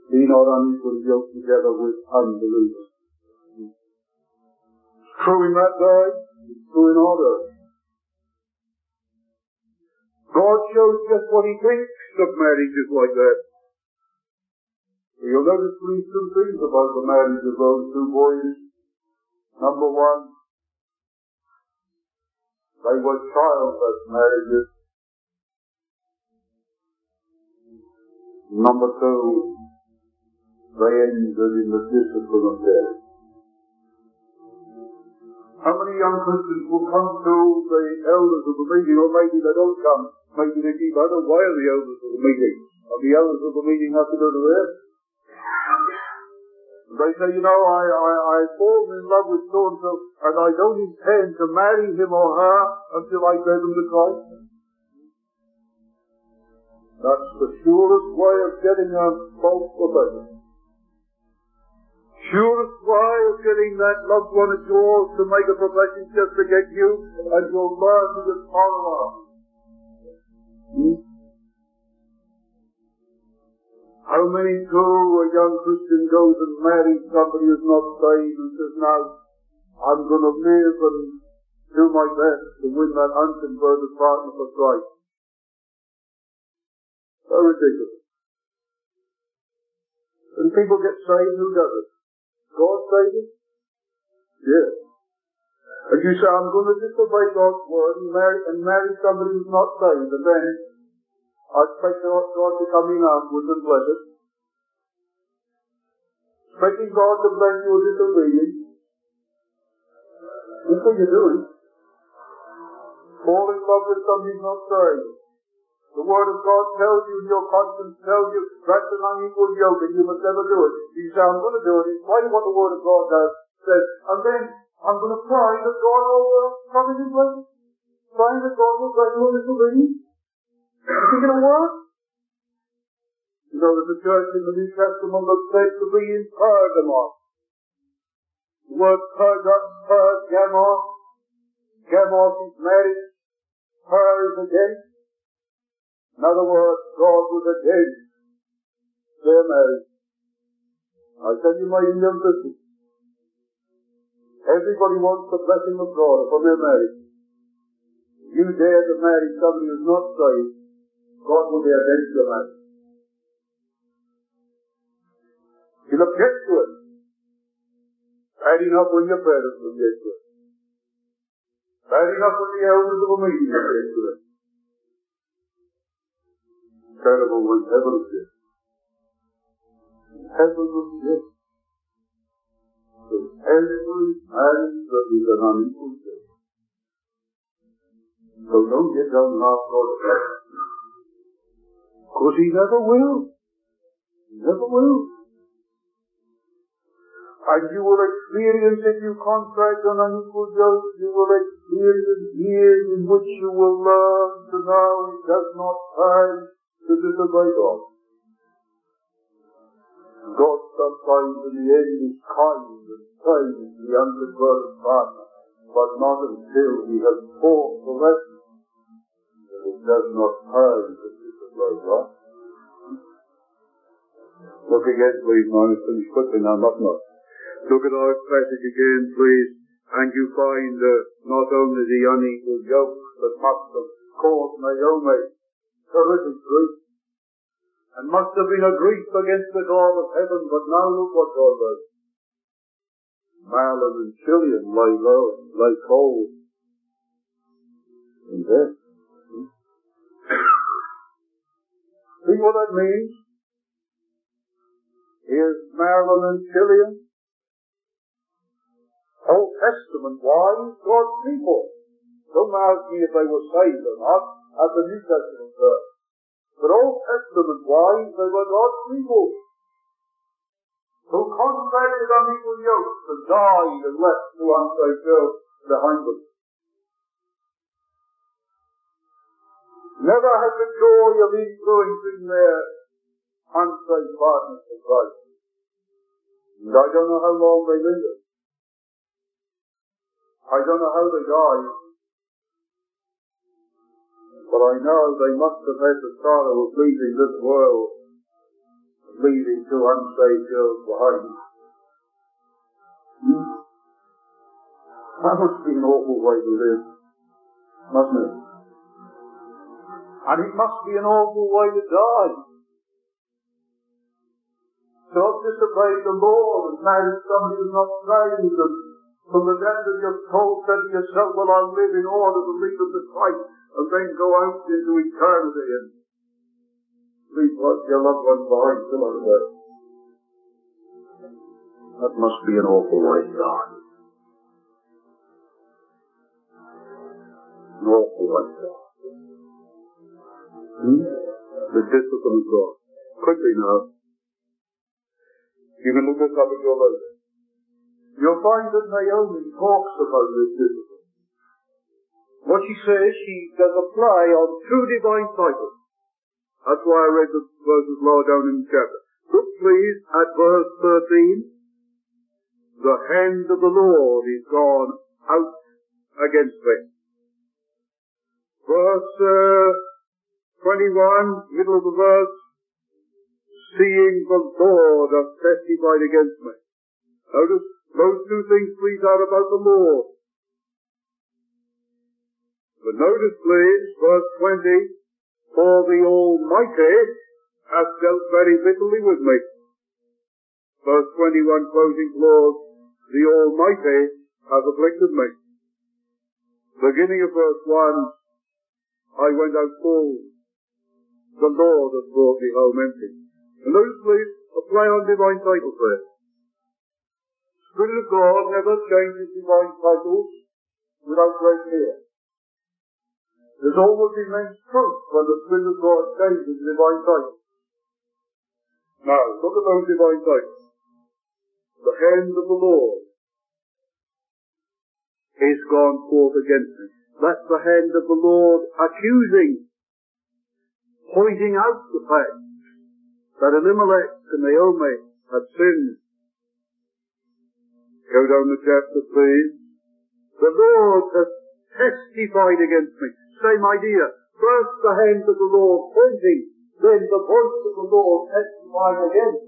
Be not unequally yoked together with unbelievers. It's true in that day, it's true in our day. God shows just what he thinks of marriages like that. You'll notice these two things about the marriage of those two boys. Number one, they were childless marriages. Number two, they ended in the discipline of death. How many young Christians will come to the elders of the meeting, or maybe they don't come, maybe they keep out of the way of the elders of the meeting, and the elders of the meeting have to go to them. They say, you know, I've fallen in love with so-and-so, and I don't intend to marry him or her until I led them to Christ. That's the surest way of getting a false profession. Surest way of getting that loved one of yours to make a profession just to get you, and you'll learn to just follow up. How many too a young Christian goes and marries somebody who's not saved and says, now, I'm going to live and do my best to win that unconverted partner for Christ. So ridiculous. When people get saved, who does it? God saves it? Yes. And you say, I'm going to disobey God's word and marry somebody who's not saved, and then I expect God to come in afterwards and bless it. Expecting God to bless you with disobedience. That's what you're doing. Fall in love with somebody who's not saved. The Word of God tells you, your conscience tells you, that's an unequal yoke and you must never do it. You say, I'm going to do it in spite of what the Word of God says. And then I'm going to pray that God will come in his blessing. Praying that God will bless you with disobedience. You think it'll work? You know that the church in the New Testament was said to be in Pergamos. The word Pergamos. Gamos is marriage. Per is against. In other words, God was against their marriage. I tell you, my young Christians, everybody wants the blessing of God upon their marriage. If you dare to marry somebody who's not saved, God will be against your marriage. He'll object to it. Bad enough when your parents object to it. Bad enough when the elders of a meeting object to it. Terrible when heaven objects. Heaven objects. To every marriage that is an unequal yoke. So don't get down and ask God to bless you. Because he never will. He never will. And you will experience, if you contract an unequal yoke, you will experience years in which you will learn to know it does not pay to disobey God. God sometimes in the end is kind and saves the unconverted partner, but not until he has taught the lesson that it does not pay to disobey God. Look again, please. Now, I'm finished quickly now, must not. Look at our passage again, please, and you find not only the unequal yoke that must have caused Naomi terrific grief, and must have been a grief against the God of heaven, but now look what God does. Mahlon and Chilion lay low, lay cold in death. See what that means? Here's Mahlon and Chilion, Old Testament wise, God's people. Don't ask me if they were saved or not at the New Testament church. But Old Testament wise, they were God's people who contracted unequal yokes and died and left two unsaved girls behind them. Never had the joy of influencing their unsaved partners for Christ. And I don't know how long they lingered. I don't know how they died. But I know they must have had the sorrow of leaving this world and leaving two unsaved girls behind. That must be an awful way to live, mustn't it? And it must be an awful way to die. So I've disobeyed the Lord and married somebody who's not saved, and from the depth of your soul said to yourself, well, I'll live in order to lead them to Christ, and then go out into eternity and leave your loved ones behind still on the way. That must be an awful way to die. An awful way to die. The discipline of God. Quickly now. You can look this up at your leisure. You'll find that Naomi talks about this discipline. What she says, she does apply on two divine titles. That's why I read the verses lower down in the chapter. Look please at verse 13. The hand of the Lord is gone out against me. Verse 21, middle of the verse, seeing the Lord has testified against me. Notice those two things please out about the Lord. But notice please, verse 20, for the Almighty hath dealt very bitterly with me. Verse 21, closing clause, the Almighty has afflicted me. Beginning of verse 1, I went out full. The Lord has brought me home empty. And notice please, a play on divine titles there. Spirit of God never changes divine titles without great fear. There's always immense truth when the Spirit of God changes divine titles. Now, look at those divine titles. The hand of the Lord is gone forth against me. That's the hand of the Lord accusing, pointing out the fact that Elimelech and Naomi had sinned. Go down the chapter, please. The Lord has testified against me. Same idea. First the hand of the Lord pointing, then the voice of the Lord testifying against.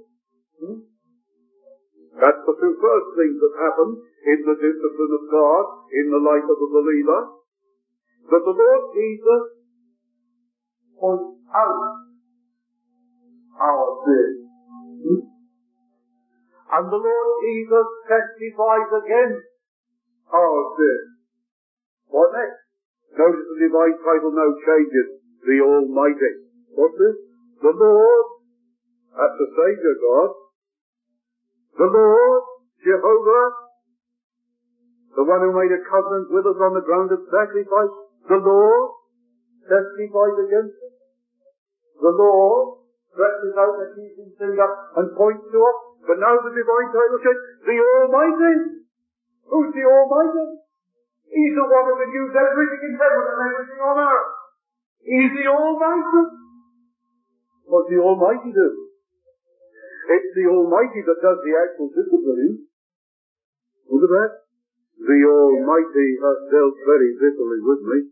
That's the two first things that happen in the discipline of God, in the life of the believer. That the Lord Jesus points out our sin. And the Lord Jesus testifies against our sin. What next? Notice the divine title now changes. The Almighty. What's this? The Lord. That's the Saviour God. The Lord, Jehovah, the one who made a covenant with us on the ground of sacrifice. The Lord testifies against us. The Lord stretches out the accusing finger and points to us. But now the divine title says, the Almighty. Who's the Almighty? He's the one who can use everything in heaven and everything on earth. He's the Almighty. What's the Almighty do? It's the Almighty that does the actual disciplining. Look at that. The Almighty has dealt very bitterly with me.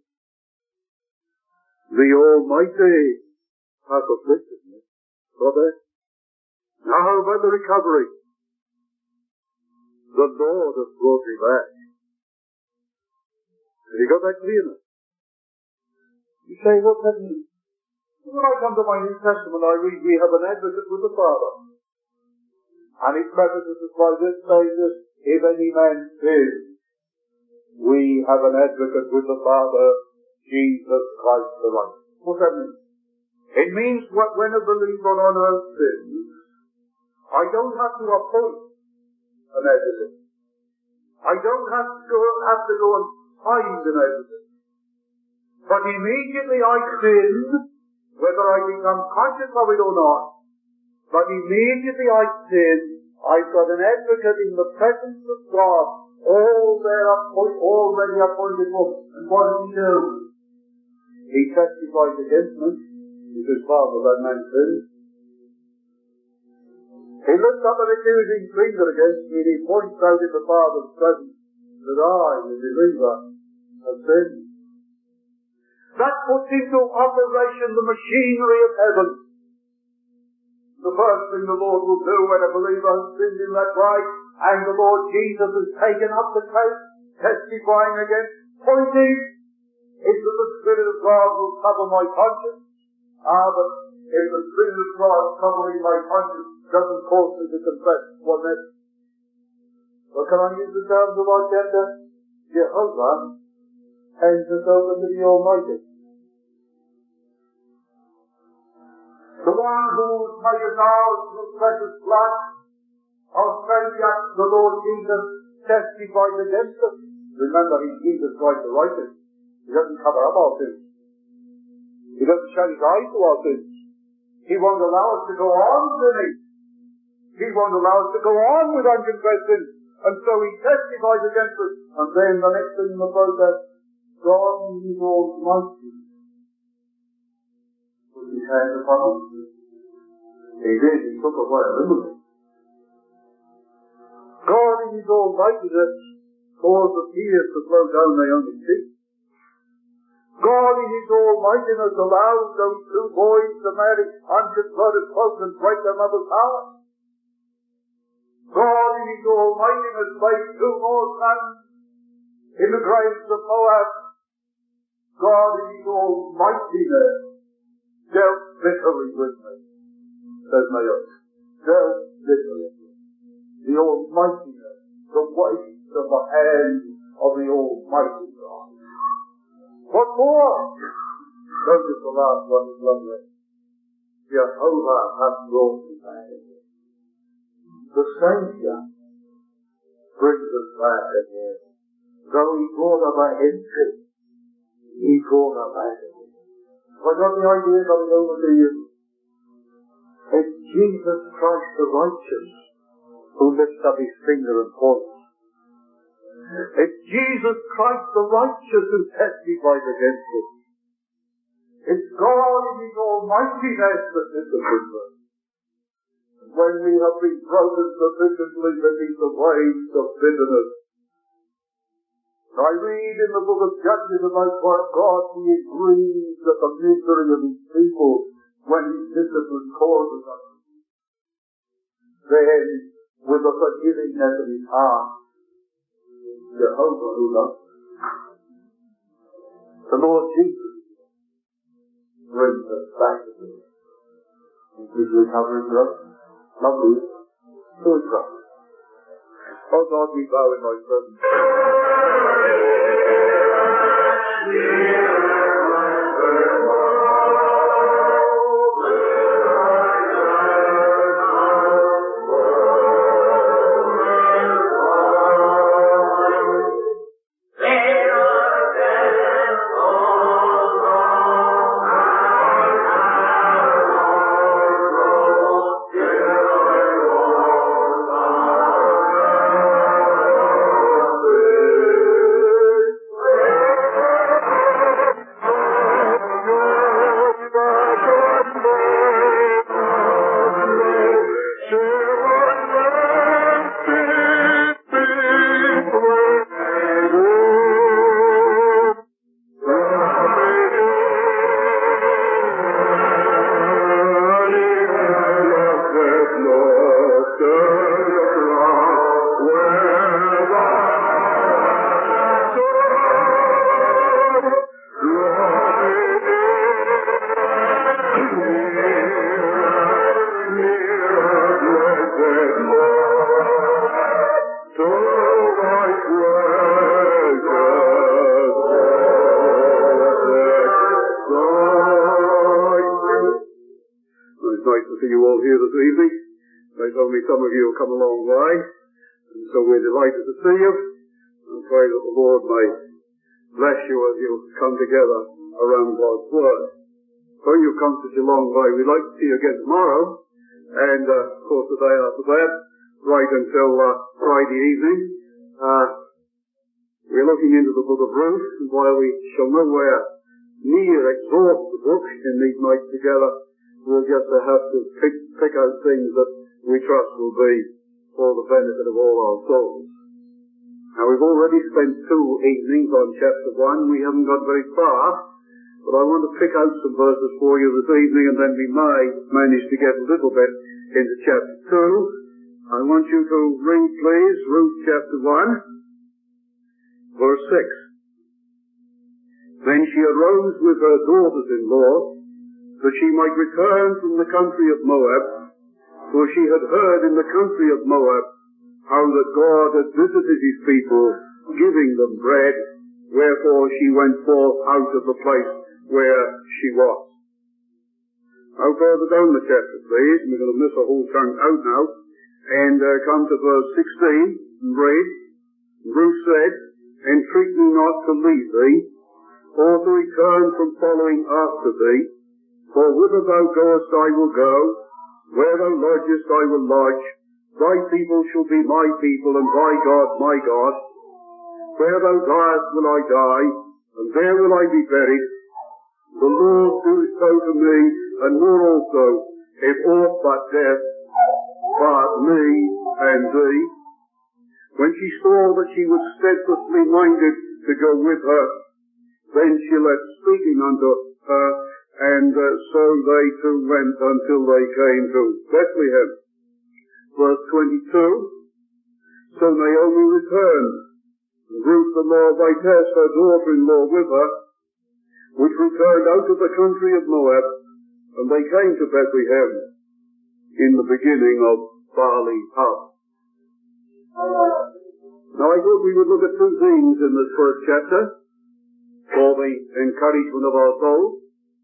The Almighty has afflicted me. Got that? Now how about the recovery? The Lord has brought me back. Have you got that clear now? You say, what's that mean? When I come to my New Testament, I read, we have an advocate with the Father. And it prefaces by this saying this, if any man sins, we have an advocate with the Father, Jesus Christ the righteous. What's that mean? It means when a believer on earth sins, I don't have to appoint an advocate. I don't have to go and find an advocate. But immediately I sin, whether I become conscious of it or not, but immediately I sin, I've got an advocate in the presence of God, already appointed for. And what does he do? He testifies against me, because Father, that man sinned. He lifts up an accusing finger against me, and he points out in the Father's presence that I, the believer, have sinned. That puts into operation the machinery of heaven. The first thing the Lord will do when a believer has sinned in that way, and the Lord Jesus has taken up the case, testifying against, pointing, is that the Spirit of God will cover my conscience. But if the Spirit of God covering my conscience doesn't cause me to confess, what next? Well, can I use the terms of our chapter? Jehovah hands us over to the Almighty. The one who made us ours through precious blood, our Saviour, the Lord Jesus, testifies against us. Remember, He's Jesus Christ the righteous. He doesn't cover up our sins. He doesn't shut His eyes to our sins. He won't allow us to go on sinning. He won't allow us to go on with unconfessed sins. And so He testifies against us. And then the next thing in the process, God is Almighty. Put His hand upon us. He did. He took away a limit. God in His Almightiness caused the tears to flow down Naomi's cheeks. God in His Almightiness allowed those two boys to marry unconverted folks and break their mother's house. God in His Almightiness laid two more sons in the graves of Moab. God in His Almightiness dealt bitterly with me, says Naomi. Dealt bitterly. The Almightiness, the weight of the hand of the Almighty God. What more? Notice the last one is lovely. Jehovah hath brought me back again. The Saviour brings us back again. Though He brought her back empty, He brought her back again. Have I got the idea coming over to you? It's Jesus Christ the righteous who lifts up His finger and points. It's Jesus Christ the righteous who testifies against us. It's God in His Almightiness that disciplines us. When we have been broken sufficiently beneath the waves of bitterness. I read in the book of Judges about God being grieved at the misery of His people when His discipline causes us. Then, with the forgivingness of His heart, Jehovah who loves us, the Lord Jesus brings us back to Him. His recovering growth. Lovely. So is God. Oh God, we bow in Thy presence. Some of you have come a long way, and so we're delighted to see you, and pray that the Lord may bless you as you come together around God's Word. So you've come such a long way. We'd like to see you again tomorrow, and of course the day after that, right until Friday evening. We're looking into the book of Ruth, and while we shall nowhere near exhaust the book in these nights together, we'll just have to pick out things that we trust will be for the benefit of all our souls. Now we've already spent 2 evenings on chapter 1. We haven't got very far, But I want to pick out some verses for you this evening, and then we may manage to get a little bit into chapter 2. I want you to read, please, Ruth chapter 1, verse 6. Then she arose with her daughters-in-law, that she might return from the country of Moab, for she had heard in the country of Moab how that God had visited his people, giving them bread, wherefore she went forth out of the place where she was. Now further down the chapter, please, we're going to miss a whole chunk out now, and come to verse 16, and read. Ruth said, Entreat me not to leave thee, or to return from following after thee, for whither thou goest I will go, where thou lodgest I will lodge, thy people shall be my people, and thy God my God. Where thou diest will I die, and there will I be buried. The Lord do so to me, and more also, if aught but death part me and thee. When she saw that she was steadfastly minded to go with her, then she left speaking unto her, and so they two went until they came to Bethlehem. Verse 22, So Naomi returned, and Ruth the Moabitess, her daughter-in-law, with her, which returned out of the country of Moab, and they came to Bethlehem in the beginning of barley harvest. Now I thought we would look at two things in this first chapter for the encouragement of our souls.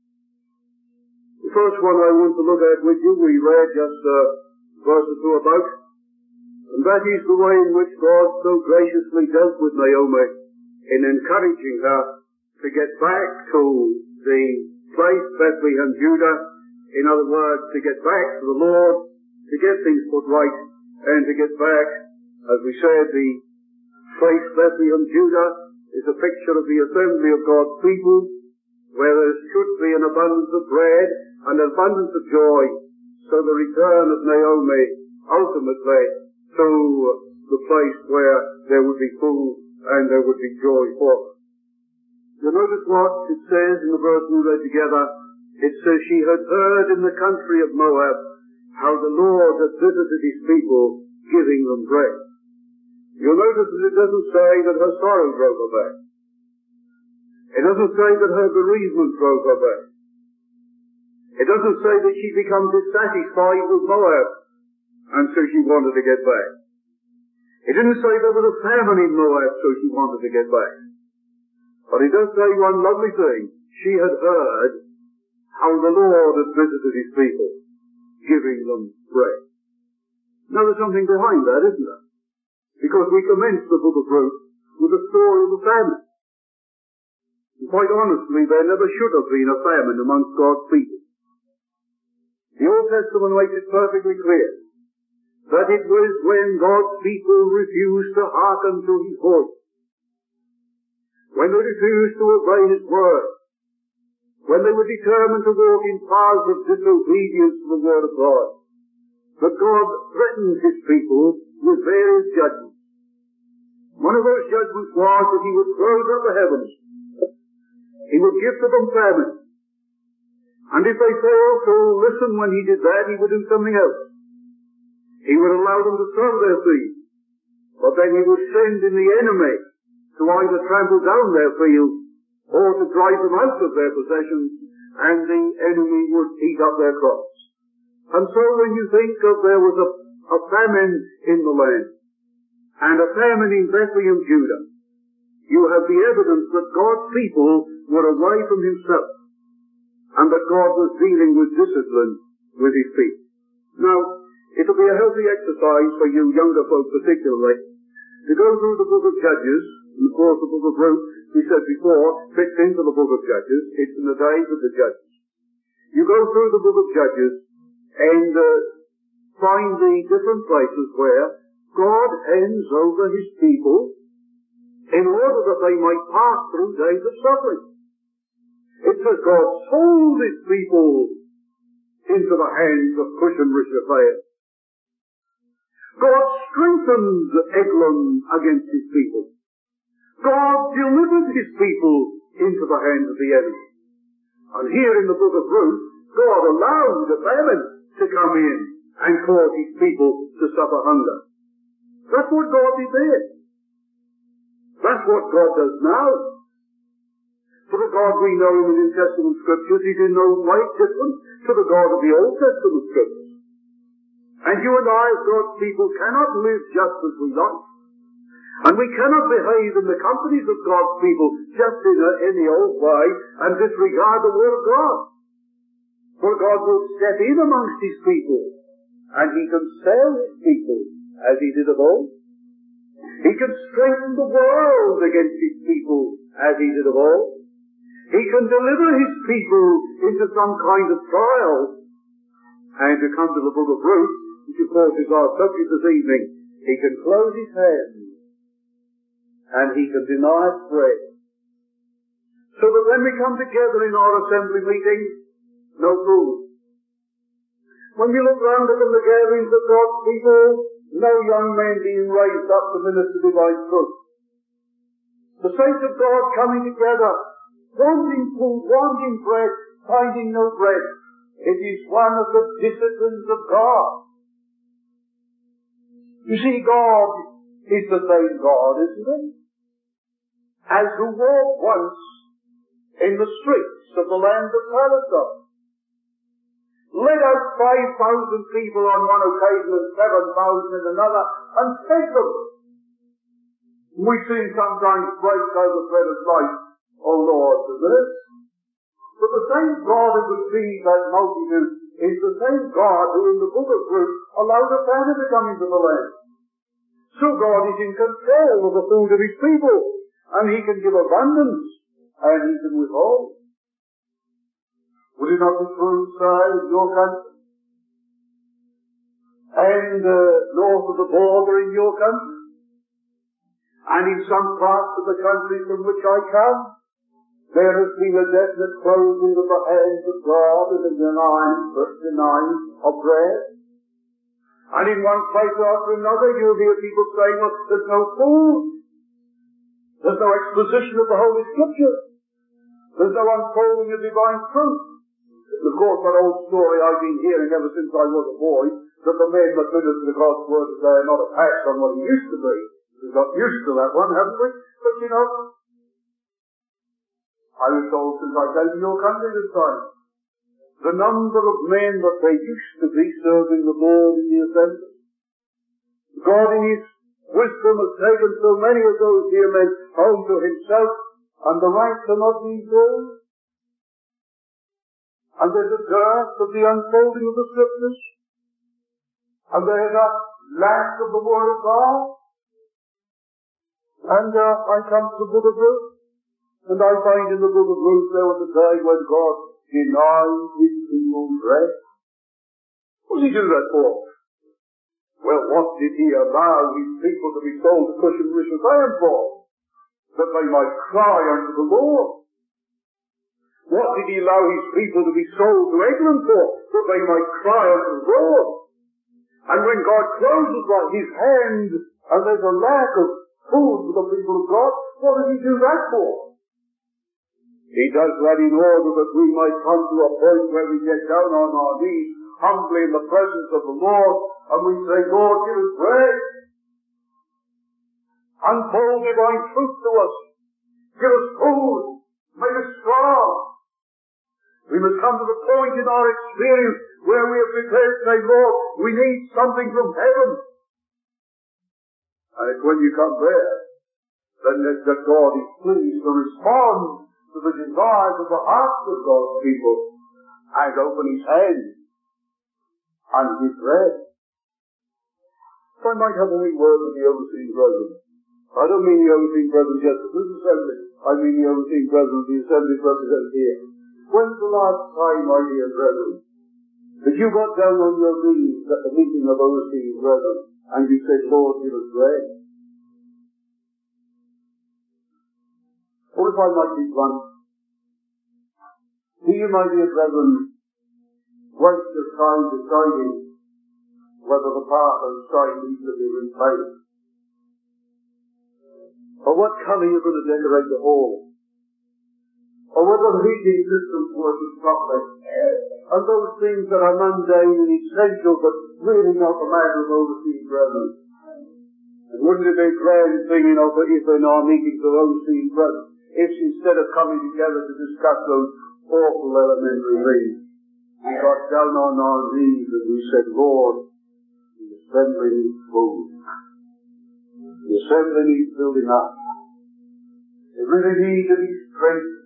The first one I want to look at with you, we read just a verse or two about, and that is the way in which God so graciously dealt with Naomi in encouraging her to get back to the place, Bethlehem, Judah. In other words, to get back to the Lord, to get things put right, and to get back, as we said, the place, Bethlehem, Judah, is a picture of the assembly of God's people, where there should be an abundance of bread and an abundance of joy. So the return of Naomi, ultimately, to the place where there would be food and there would be joy for her. You'll notice what it says in the verse we read together. It says, She had heard in the country of Moab how the Lord had visited his people, giving them bread. You'll notice that it doesn't say that her sorrow drove her back. It doesn't say that her bereavement drove her back. It doesn't say that she became dissatisfied with Moab, and so she wanted to get back. It didn't say there was a famine in Moab, so she wanted to get back. But it does say one lovely thing. She had heard how the Lord had visited his people, giving them bread. Now there's something behind that, isn't there? Because we commenced the book of Ruth with a story of a famine. And quite honestly, there never should have been a famine amongst God's people. The Old Testament makes it perfectly clear that it was when God's people refused to hearken to his voice, when they refused to obey his word, when they were determined to walk in paths of disobedience to the word of God, that God threatened his people with various judgments. One of those judgments was that he would close up the heavens. He would give to them famine. And if they failed to listen when he did that, he would do something else. He would allow them to sow their seed. But then he would send in the enemy to either trample down their fields or to drive them out of their possessions, and the enemy would eat up their crops. And so when you think of there was a famine in the land, and a famine in Bethlehem, Judah, you have the evidence that God's people were away from himself, and that God was dealing with discipline with his people. Now, it'll be a healthy exercise for you younger folk particularly, to go through the book of Judges. And of course the book of Ruth, we said before, fits into the book of Judges. It's in the days of the Judges. You go through the book of Judges and find the different places where God hands over his people in order that they might pass through days of suffering. It says God sold his people into the hands of Cush and Rishathaim. God strengthened Eglon against his people. God delivered his people into the hands of the enemy. And here in the book of Ruth, God allowed a famine to come in and cause his people to suffer hunger. That's what God did. That's what God does now. For the God we know in the New Testament Scriptures is in no way different to the God of the Old Testament Scriptures. And you and I, as God's people, cannot live just as we like. And we cannot behave in the companies of God's people just in the old way and disregard the Word of God. For God will step in amongst his people, and he can save his people as he did of old. He can strengthen the world against his people as he did of old. He can deliver his people into some kind of trial. And to come to the book of Ruth, which of course is our subject this evening, he can close his hands and he can deny us bread. So that when we come together in our assembly meetings, no food. When you look round at the gatherings of God's people, no young men being raised up to minister divine truth. The saints of God coming together, wanting food, wanting bread, finding no bread. It is one of the disciplines of God. You see, God is the same God, isn't it? As who walked once in the streets of the land of Palestine. Led out 5,000 people on one occasion and 7,000 in another, and fed them. We sing sometimes, break thou the bread of life, O Lord, isn't it? But the same God who would feed that multitude is the same God who in the book of Ruth allowed a famine to come into the land. So God is in control of the food of his people, and he can give abundance, and he can withhold. Would it not be true, sir, in your country? And north of the border in your country? And in some parts of the country from which I come, there has been a definite closing of the hands of God and the denying of bread. And in one place after another, you'll hear people saying, well, there's no food. There's no exposition of the Holy Scripture. There's no unfolding of divine truth. Of course, that old story I've been hearing ever since I was a boy, that the men that minister to God's Word today are not attached on what he used to be. We've got used to that one, haven't we? But you know, I was told since I came to your country this time, the number of men that they used to be serving the Lord in the assembly. God in his wisdom has taken so many of those dear men home to himself, and the ranks are not being filled. And there's a dearth of the unfolding of the Scriptures. And there's a lack of the Word of God. And I come to the book of Ruth, and I find in the book of Ruth there was a day when God denied his people bread. What did he do that for? Well, what did he allow his people to be sold to Cush and Rishathaim for? That they might cry unto the Lord. What did he allow his people to be sold to Eglon for? That they might cry unto the Lord. And when God closes his hand, and there's a lack of food for the people of God, what does he do that for? He does that in order that we might come to a point where we get down on our knees, humbly in the presence of the Lord, and we say, Lord, give us bread. Unfold divine truth to us. Give us food. Make us strong. We must come to the point in our experience where we are prepared to say, Lord, we need something from heaven. And it's when you come there, then that God is pleased to respond to the desires of the hearts of God's people and open his hands and give bread. So I might have a wee word with the overseeing brethren. I don't mean the overseeing brethren just at this assembly. I mean the overseeing brethren of the assemblies represented here. When's the last time, my dear brethren, that you got down on your knees at the meeting of overseeing brethren and you said, Lord, give us bread? Or if I might be blunt, do you, my dear brethren, waste your time deciding whether the path and side needs to be replaced? Or what colour you're going to decorate the hall? or whether heating systems working properly, and those things that are mundane and essential, but really not the matter of overseeing brethren. And wouldn't it be a grand thing, if in our meetings of overseeing brethren, if instead of coming together to discuss those awful elementary things, we got down on our knees and we said, Lord, the assembly needs food. The assembly needs building up. They really need to be strengthened.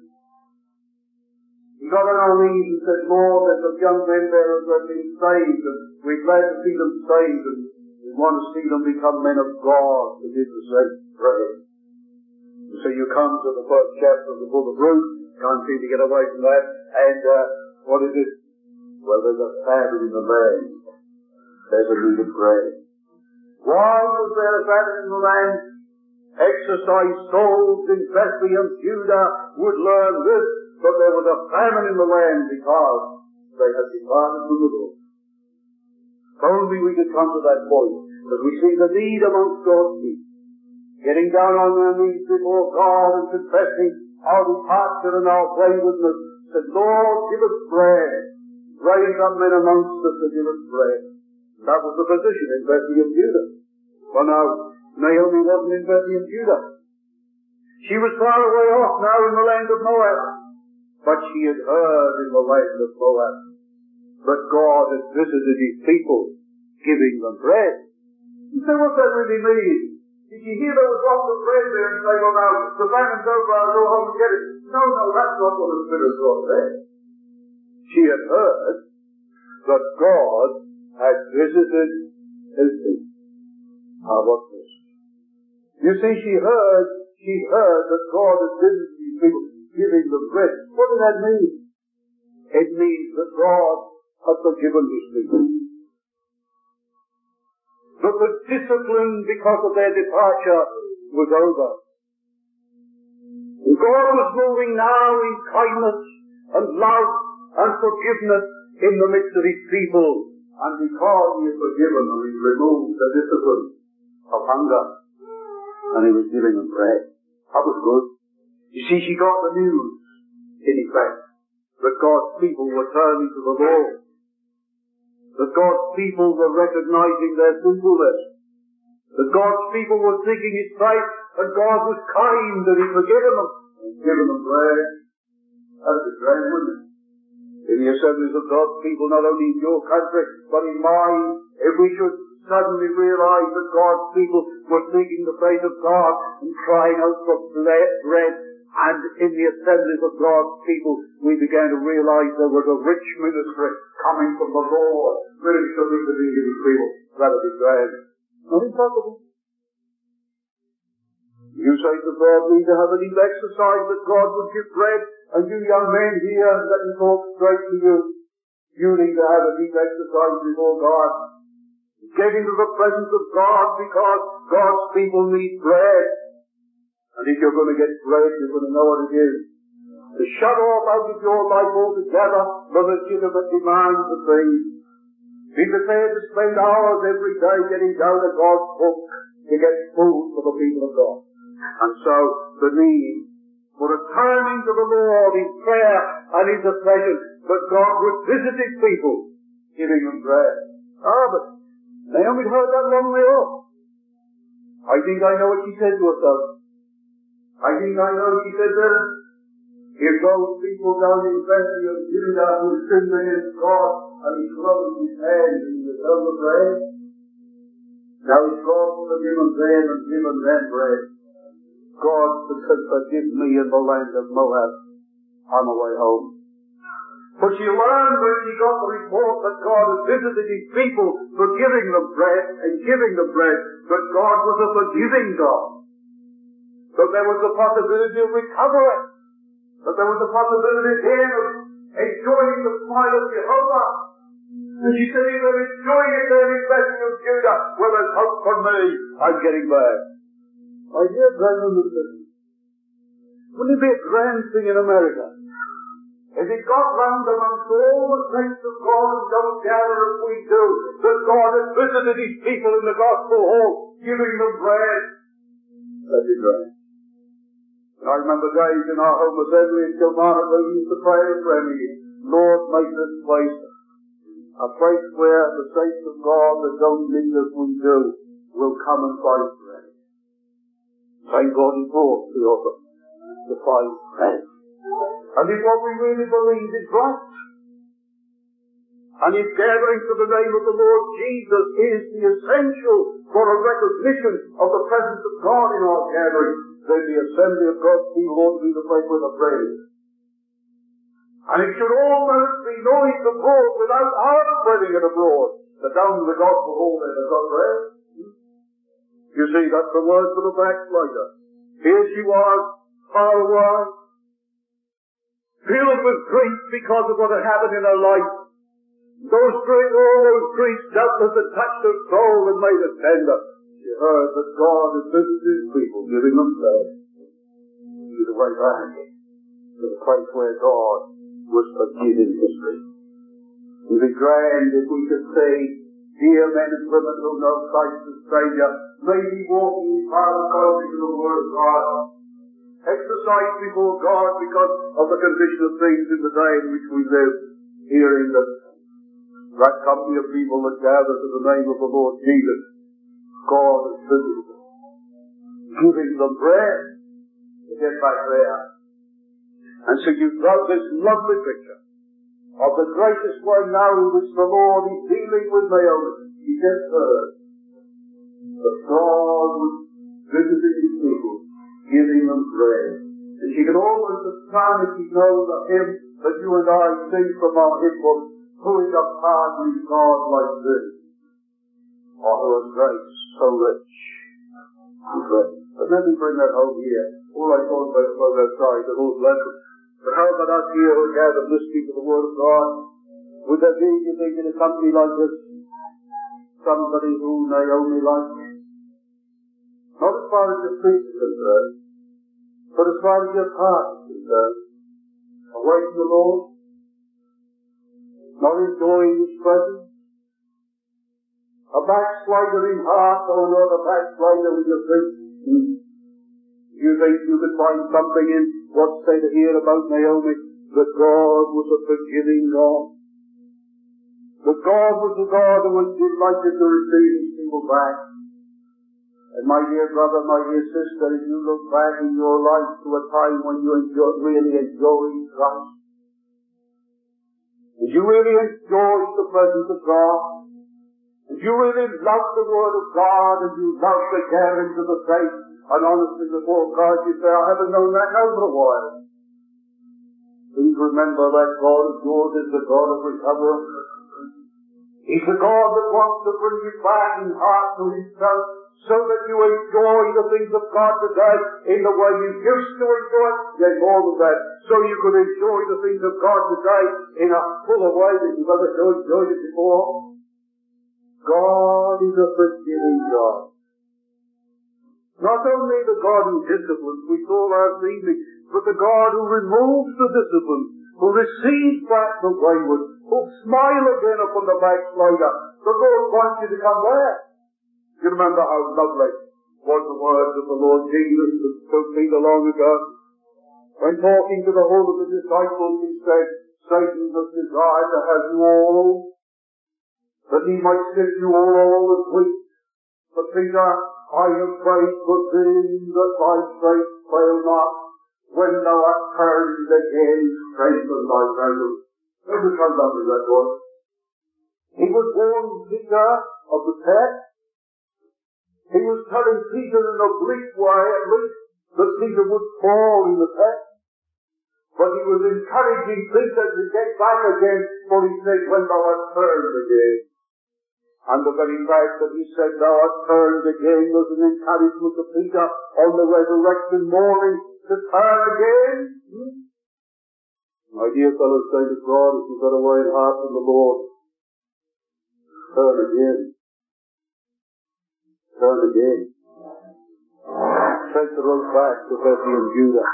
We got on our knees and said, Lord, there's some young men there who have been saved, and we're glad to see them saved, and we want to see them become men of God to give the same prayer. And so you come to the first chapter of the book of Ruth, can't seem to get away from that, and what is it? Well, there's a famine in the land. There's a need of bread. Why was there a famine in the land? Exercised souls in Bethlehem, Judah, would learn this, but there was a famine in the land because they had departed from the Lord. If only we could come to that point, that we see the need amongst God's people, getting down on their knees before God and confessing our departure and our waywardness, said, Lord, give us bread. Raise up men amongst us to give us bread. And that was the position in Bethlehem, Judah. Well, now, Naomi wasn't in Bethlehem, Judah. She was far away off now in the land of Moab. But she had heard in the land of Moab that God had visited His people, giving them bread. You say, what's that really mean? Did you hear there was lots of bread there and say, well now, the famine's over, I'll go home and get it? No, that's not what the Spirit of God said. She had heard that God had visited His people. Now what's this? You see, she heard that God had visited His people, giving them bread. What does that mean? It means that God has forgiven His people. That the discipline because of their departure was over. And God was moving now in kindness and love and forgiveness in the midst of His people. And because He had forgiven them, He removed the discipline of hunger. And He was giving them bread. That was good. You see, she got the news, in effect, that God's people were turning to the Lord. That God's people were recognizing their sinfulness. That God's people were seeking His face, and God was kind and He'd forgiven them. He'd given them bread. That's a grand, wouldn't it? In the assemblies of God's people, not only in your country, but in mine, if we should suddenly realize that God's people were seeking the face of God and crying out for bread, and in the assemblies of God's people, we began to realize there was a rich ministry coming from the Lord, ministering to these people. That would be grand. Not impossible. You say to God, need to have a deep exercise that God would give bread, and you young men here, let me talk straight to you. You need to have a deep exercise before God. Get into the presence of God because God's people need bread. And if you're going to get bread, you're going to know what it is. To shut off out of your life altogether the legitimate demands of things. Be prepared to spend hours every day getting down to God's book to get food for the people of God. And so, the need for a turning to the Lord in prayer and intercession, that God would visit His people, giving them bread. But Naomi heard that long way off. I think I know what she said to herself. I think I know what she said there. If those people down in Bethlehem, Judah, who sinned against God, and He closed His hands and He was held the bread, now He's God to forgiven them and given them bread. God could forgive me in the land of Moab on the way home. But she learned when she got the report that God had visited His people for giving them bread and giving them bread, that God was a forgiving God. That there was the possibility of recovery. That there was the possibility again of enjoying the smile of Jehovah. And she said, if they're enjoying it there in Bethlehem, Judah, well, there's hope for me. I'm getting back. My dear brethren and sisters, wouldn't it be a grand thing in America if it got round amongst all the saints of God and don't gather as we do, that God had visited His people in the gospel hall, giving them bread? That'd be grand. And I remember days in our home assembly in Kilmarnock we used to pray and pray, Lord, make this place a place where the saints of God that don't need as we do will come and find prayer. Thank God He brought the author to find prayer. And if what we really believe is right, and if gathering to the name of the Lord Jesus is the essential for a recognition of the presence of God in our gathering, then the assembly of God's people ought to be the place where the prayer is. And it should almost be noised abroad without our spreading it abroad, that down the gospel hall there is not prayer. You see, that's the word for the backslider. Here she was, far away, filled with grief because of what had happened in her life. All those griefs doubtless had touched her soul and made her tender. She heard that God had visited His people, giving them prayer. She was way back to the place where God was forgiving history. It would be grand if we could see dear men and women who know Christ as Saviour, maybe walking in part according to the Word of God, exercised before God because of the condition of things in the day in which we live, hearing that company of people that gather to the name of the Lord Jesus, God has visited them, giving them bread to get back there. And so you've got this lovely picture of the greatest way now in which the Lord is dealing with Naomi. He gets heard that God was visiting His people, giving them bread. And she can almost astonishingly know the hymn that you and I sing from our hymn book, who is a pardoning God like this? Or who has grace so rich and great? But let me bring that home here. All I thought about was outside, the whole blessing. But how about us here who are gathered listening to the Word of God? Would there be, you think, in a company like this, somebody who Naomi likes? Not as far as your feet is concerned, but as far as your heart is concerned. Away from the Lord, not enjoying His presence. A backslider in heart, or not a backslider with your feet. You think you could find something in what's said here about Naomi, that God was a forgiving God. That God was a God who was delighted to receive His people back. And my dear brother, my dear sister, if you look back in your life to a time when you really enjoyed Christ, if you really enjoyed the presence of God, if you really loved the Word of God, and you loved the gathering to the faith, and honestly before God you say, I haven't known that now for a while. Please remember that God of yours is the God of recovery. He's the God that wants to bring you back in heart to Himself, so that you enjoy the things of God today in the way you used to enjoy it, yet more than that, so you could enjoy the things of God today in a fuller way than you've ever enjoyed it before. God is a forgiving God. Not only the God who disciplines, we saw last evening, but the God who removes the discipline, who receives back the wayward, who smile again upon the backslider. The Lord wants you to come there. You remember how lovely was the words of the Lord Jesus that spoke Peter long ago? When talking to the whole of the disciples, He said, Satan has desired to have you all, that he might sift you all as wheat. But Peter, I have prayed for thee that thy faith fail not. When thou art turned again, strengthen thy brethren. Notice how lovely that was. He was warning Peter of the text. He was telling Peter in a bleak way, at least, that Peter would fall in the text. But he was encouraging Peter to get back again, for he said, when thou art turned again. And the very fact that he said, thou art turned again, was an encouragement to Peter on the resurrection morning to turn again. My dear fellow saints of God, if you've got a way in heart from the Lord, turn again. Turn again. Take the road back to Bethlehem, Judah.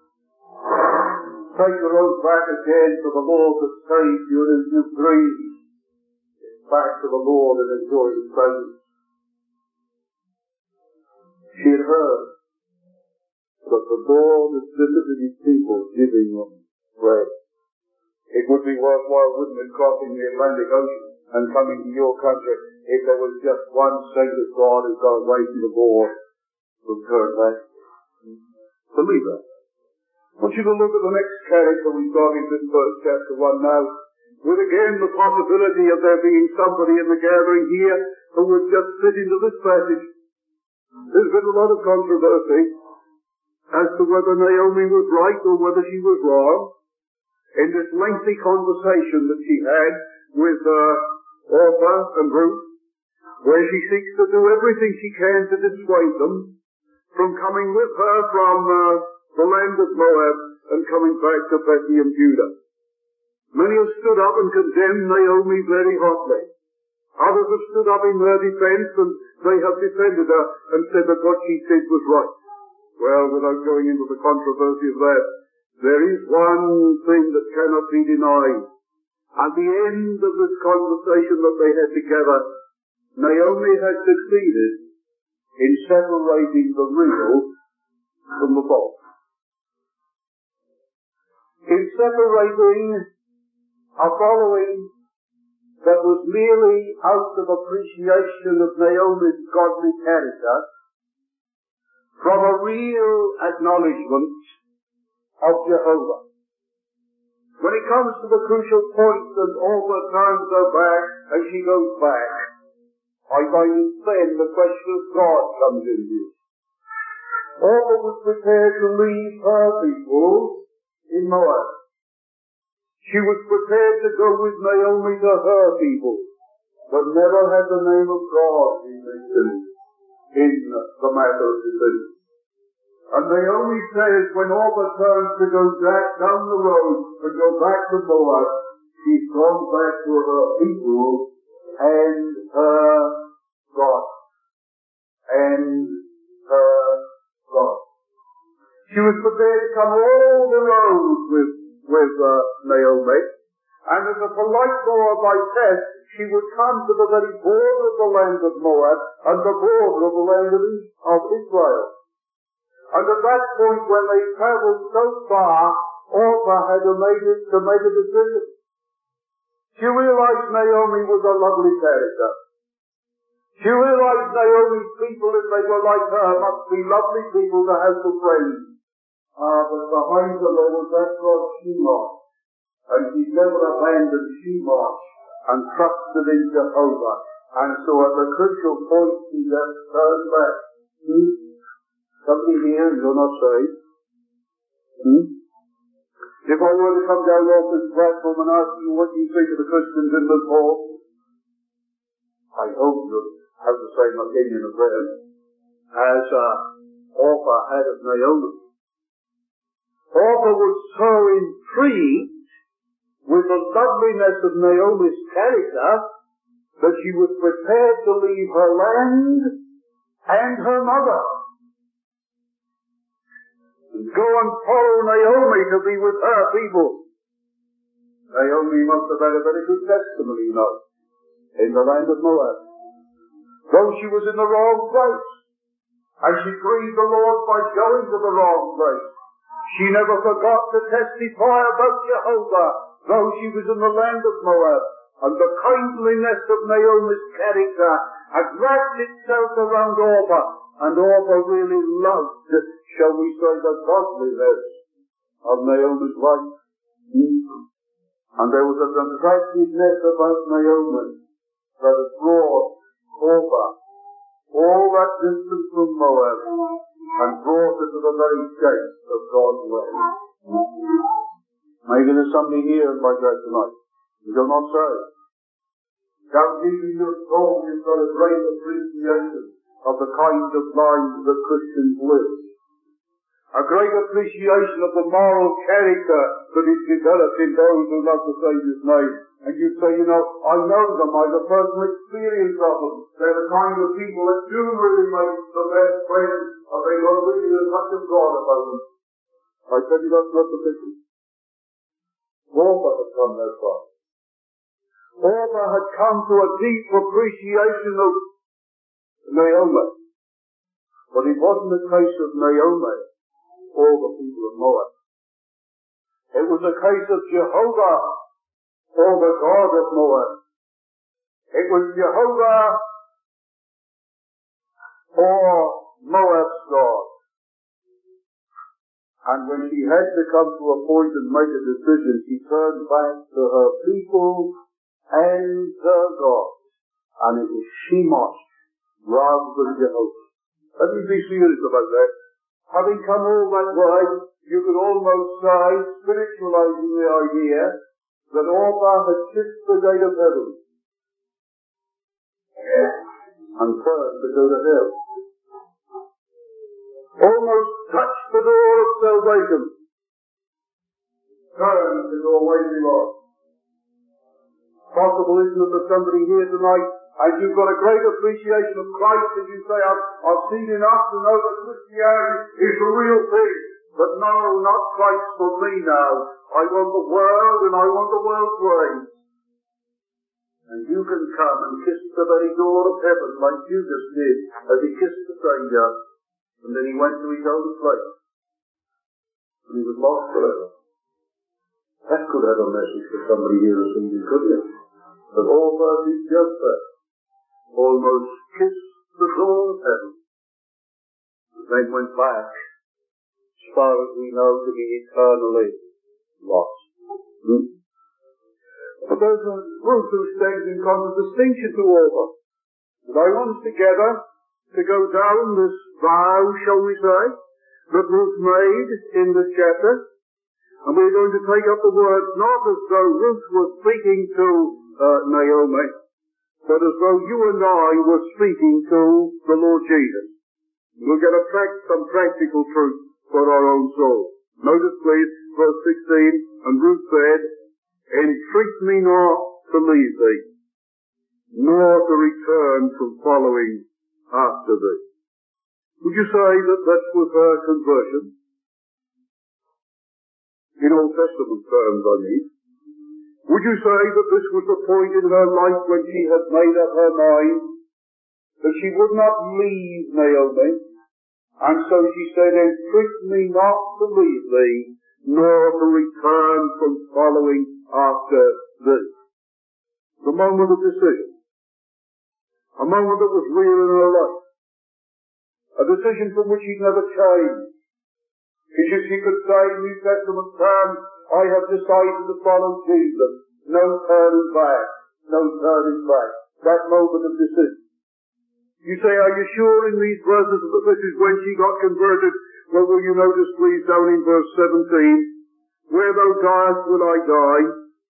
Take the road back again to the Lord that saved you, and as you grieve, back to the Lord and enjoy His presence. She had heard that the Lord has visited his people, giving them bread. It would be worthwhile, wouldn't it, crossing the Atlantic Ocean and coming to your country if there was just one saint of God who got away from the war from turn back. Believe that. I want you to look at the next character we've got in this first chapter 1 now, with again the possibility of there being somebody in the gathering here who would just fit into this passage. There's been a lot of controversy as to whether Naomi was right or whether she was wrong in this lengthy conversation that she had with Orpah and Ruth, where she seeks to do everything she can to dissuade them from coming with her from the land of Moab and coming back to Bethlehem, Judah. Many have stood up and condemned Naomi very hotly. Others have stood up in her defense, and they have defended her and said that what she said was right. Well, without going into the controversy of that, there is one thing that cannot be denied. At the end of this conversation that they had together, Naomi had succeeded in separating the real from the false. In separating a following that was merely out of appreciation of Naomi's godly character from a real acknowledgement of Jehovah. When it comes to the crucial point that Orpah turns her back and she goes back, I find then the question of God comes in here. Orpah was prepared to leave her people in Moab. She was prepared to go with Naomi to her people, but never had the name of God been mentioned in the matter of decision. And Naomi says when Orpah turns to go back down the road and go back to Moab, she's gone back to her people and her God. And her God. She was prepared to come all the road with Naomi, and as a polite Moabite test, she would come to the very border of the land of Moab and the border of the land of Israel. And at that point, when they travelled so far, Orpah had to make a decision. She realized Naomi was a lovely character. She realized Naomi's people, if they were like her, must be lovely people to have for friends. But behind her there was that God Shemosh, and she never abandoned Shemosh and trusted in Jehovah. And so at the crucial point she just turned back. Somebody here, you're not saved. If I were to come down off this platform and ask you what you think of the Christians in this hall, I hope you'll have the same opinion of them as Orpah had of Naomi. Orpah was so intrigued with the loveliness of Naomi's character that she was prepared to leave her land and her mother and go and follow Naomi to be with her people. Naomi must have had a very good testimony, in the land of Moab. Though she was in the wrong place, and she grieved the Lord by going to the wrong place, she never forgot to testify about Jehovah, though she was in the land of Moab. And the kindliness of Naomi's character had wrapped itself around Orpah, and Orpah really loved, shall we say, the godliness of Naomi's life. And there was an attractiveness about Naomi that had brought Orpah all that distance from Moab and brought her to the very gate of God's way. Maybe there's somebody here in my church tonight. You do not say. Down deep in your soul you've got a great appreciation of the kind of lives that Christians live. A great appreciation of the moral character that is developed in those who love the Saviour's name. And you say, I know them, I have a personal experience of them. They're the kind of people that do really make the best friends, and they don't really have much of God about them. I tell you, that's not the picture. Orpah had come that far. Orpah had come to a deep appreciation of Naomi. But it wasn't a case of Naomi all the people of Moab. It was a case of Jehovah or the God of Moab. It was Jehovah or Moab's God. And when she had to come to a point and make a decision, she turned back to her people and her God. And it was Shemosh rather than Jehovah. Let me be serious about that. Having come all that way, you could almost say, spiritualizing the idea, that Orpah had kissed the gate of heaven and turned to go to hell. Almost touched the door of salvation, turned to go away to God. Possible, isn't it, that somebody here tonight, and you've got a great appreciation of Christ, and you say, I've seen enough to know that Christianity is the real thing. But no, not Christ for me now. I want the world, and I want the world's ways. And you can come and kiss the very door of heaven like Judas did as he kissed the Saviour, and then he went to his own place. And he was lost forever. That could have a message for somebody here this evening, could you? But all that is just that. Almost kissed the door of heaven, and then went back, as far as we know, to be eternally lost. But there's a Ruth who stands in contradistinction to Orpah. And I want us together to go down this vow, shall we say, that Ruth made in this chapter. And we're going to take up the words not as though Ruth was speaking to Naomi, but as though you and I were speaking to the Lord Jesus. We'll get some practical truth for our own soul. Notice please, verse 16, and Ruth said, entreat me not to leave thee, nor to return from following after thee. Would you say that that was her conversion? In Old Testament terms, I mean. Would you say that this was the point in her life when she had made up her mind that she would not leave Naomi, and so she said, entreat me not to leave thee, nor to return from following after thee? The moment of decision. A moment that was real in her life. A decision from which she'd never changed. It's as she could say in New Testament terms, I have decided to follow Jesus. No turning back. No turning back. That moment of decision. You say, are you sure in these verses that this is when she got converted? Well, will you notice please down in verse 17, where thou diest will I die.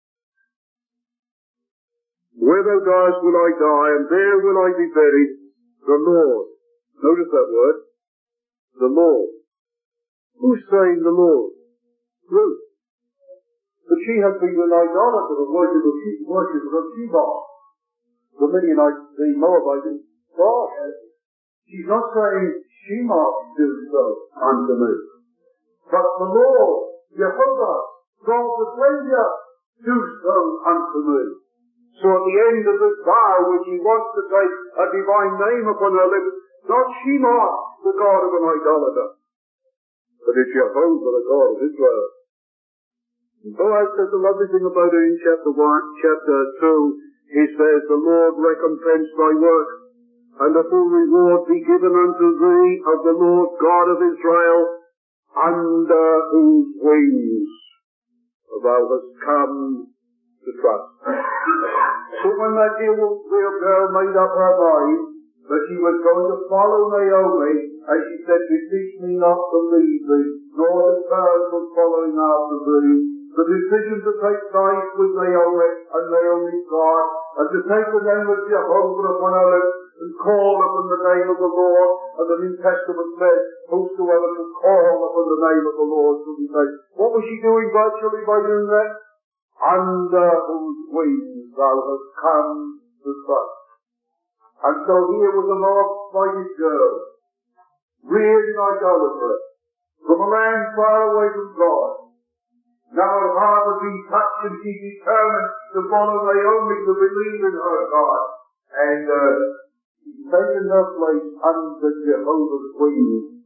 Where thou diest will I die, and there will I be buried. The Lord. Notice that word. The Lord. Who's saying the Lord? Ruth. But she has been an idolater of worship of Shebah. The Midianites, the Moabites, God. She's not saying Shemah do so unto me. But the Lord, Jehovah, God the Saviour, do so unto me. So at the end of this vow, which he wants to take a divine name upon her lips, not Shemah, the God of an idolater, but it's Jehovah, the God of Israel. And Boaz says the lovely thing about it in chapter 2. He says, the Lord recompense thy work, and a full reward be given unto thee of the Lord God of Israel, under whose wings thou hast come to trust. So when that dear girl made up her mind that she was going to follow Naomi, as she said, beseech me not to leave thee, nor to turn from following after thee, the decision to take sides with Naomi and Naomi's God, and to take the name of Jehovah upon her lips, and call upon the name of the Lord, and the New Testament says, whosoever shall call upon the name of the Lord shall be saved. What was she doing virtually by doing that? Under whose wings thou hast come to trust. And so here was a Moabite girl, reared in idolatry, from a land far away from God. Now her heart had been touched, and she determined to follow Naomi, to believe in her God. And she's taken her place under Jehovah's wings,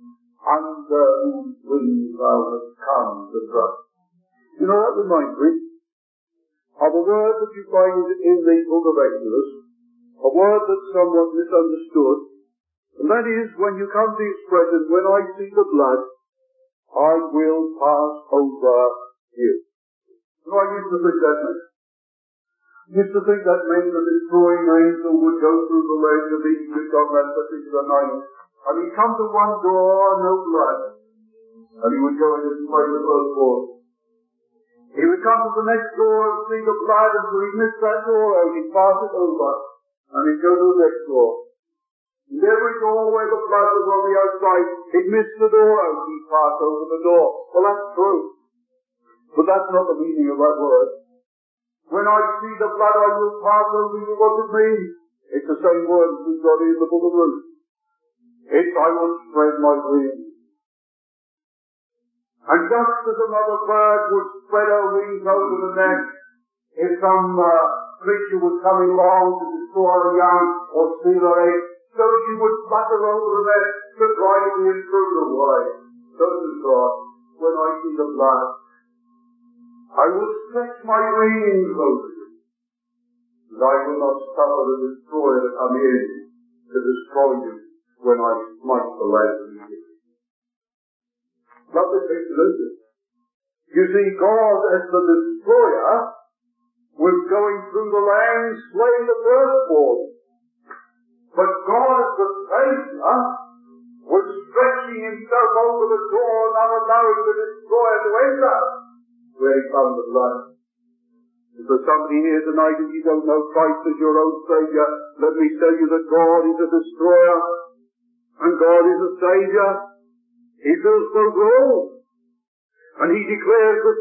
under whose wings thou hast come to trust. You know, that reminds me of a word that you find in the book of Exodus, a word that's somewhat misunderstood, and that is when you come to the expression, when I see the blood, I will pass over you. You know, I used to think that meant. The destroying angel would go through the land of Egypt on that particular night, and he'd come to one door, no blood, and he would go in and play the first door. He would come to the next door and see the blood, and so he'd miss that door out, he'd pass it over, and he'd go to the next door. And every door where the blood was on the outside, he'd miss the door out, he'd pass over the door. Well, that's true. But that's not the meaning of that word. When I see the blood, I will pass over you. What does it mean? It's the same word as we've got in the book of Ruth. It's I will spread my wings. And just as a mother bird would spread her wings over the nest, if some creature was coming along to destroy a young or steal her egg, so she would flutter over the nest to drive the intruder away. So does God. When I see the blood, I will stretch my wings over you, and I will not suffer the destroyer to come in to destroy you when I smite the land of Egypt. Not the picture. You see, God as the destroyer was going through the land slaying the firstborn. But God as the Savior was stretching himself over the door, not allowing the destroyer to enter where he found the blood. If there's somebody here tonight and you don't know Christ as your own Savior, let me tell you that God is a destroyer and God is a Savior. He fills both roles. And he declares that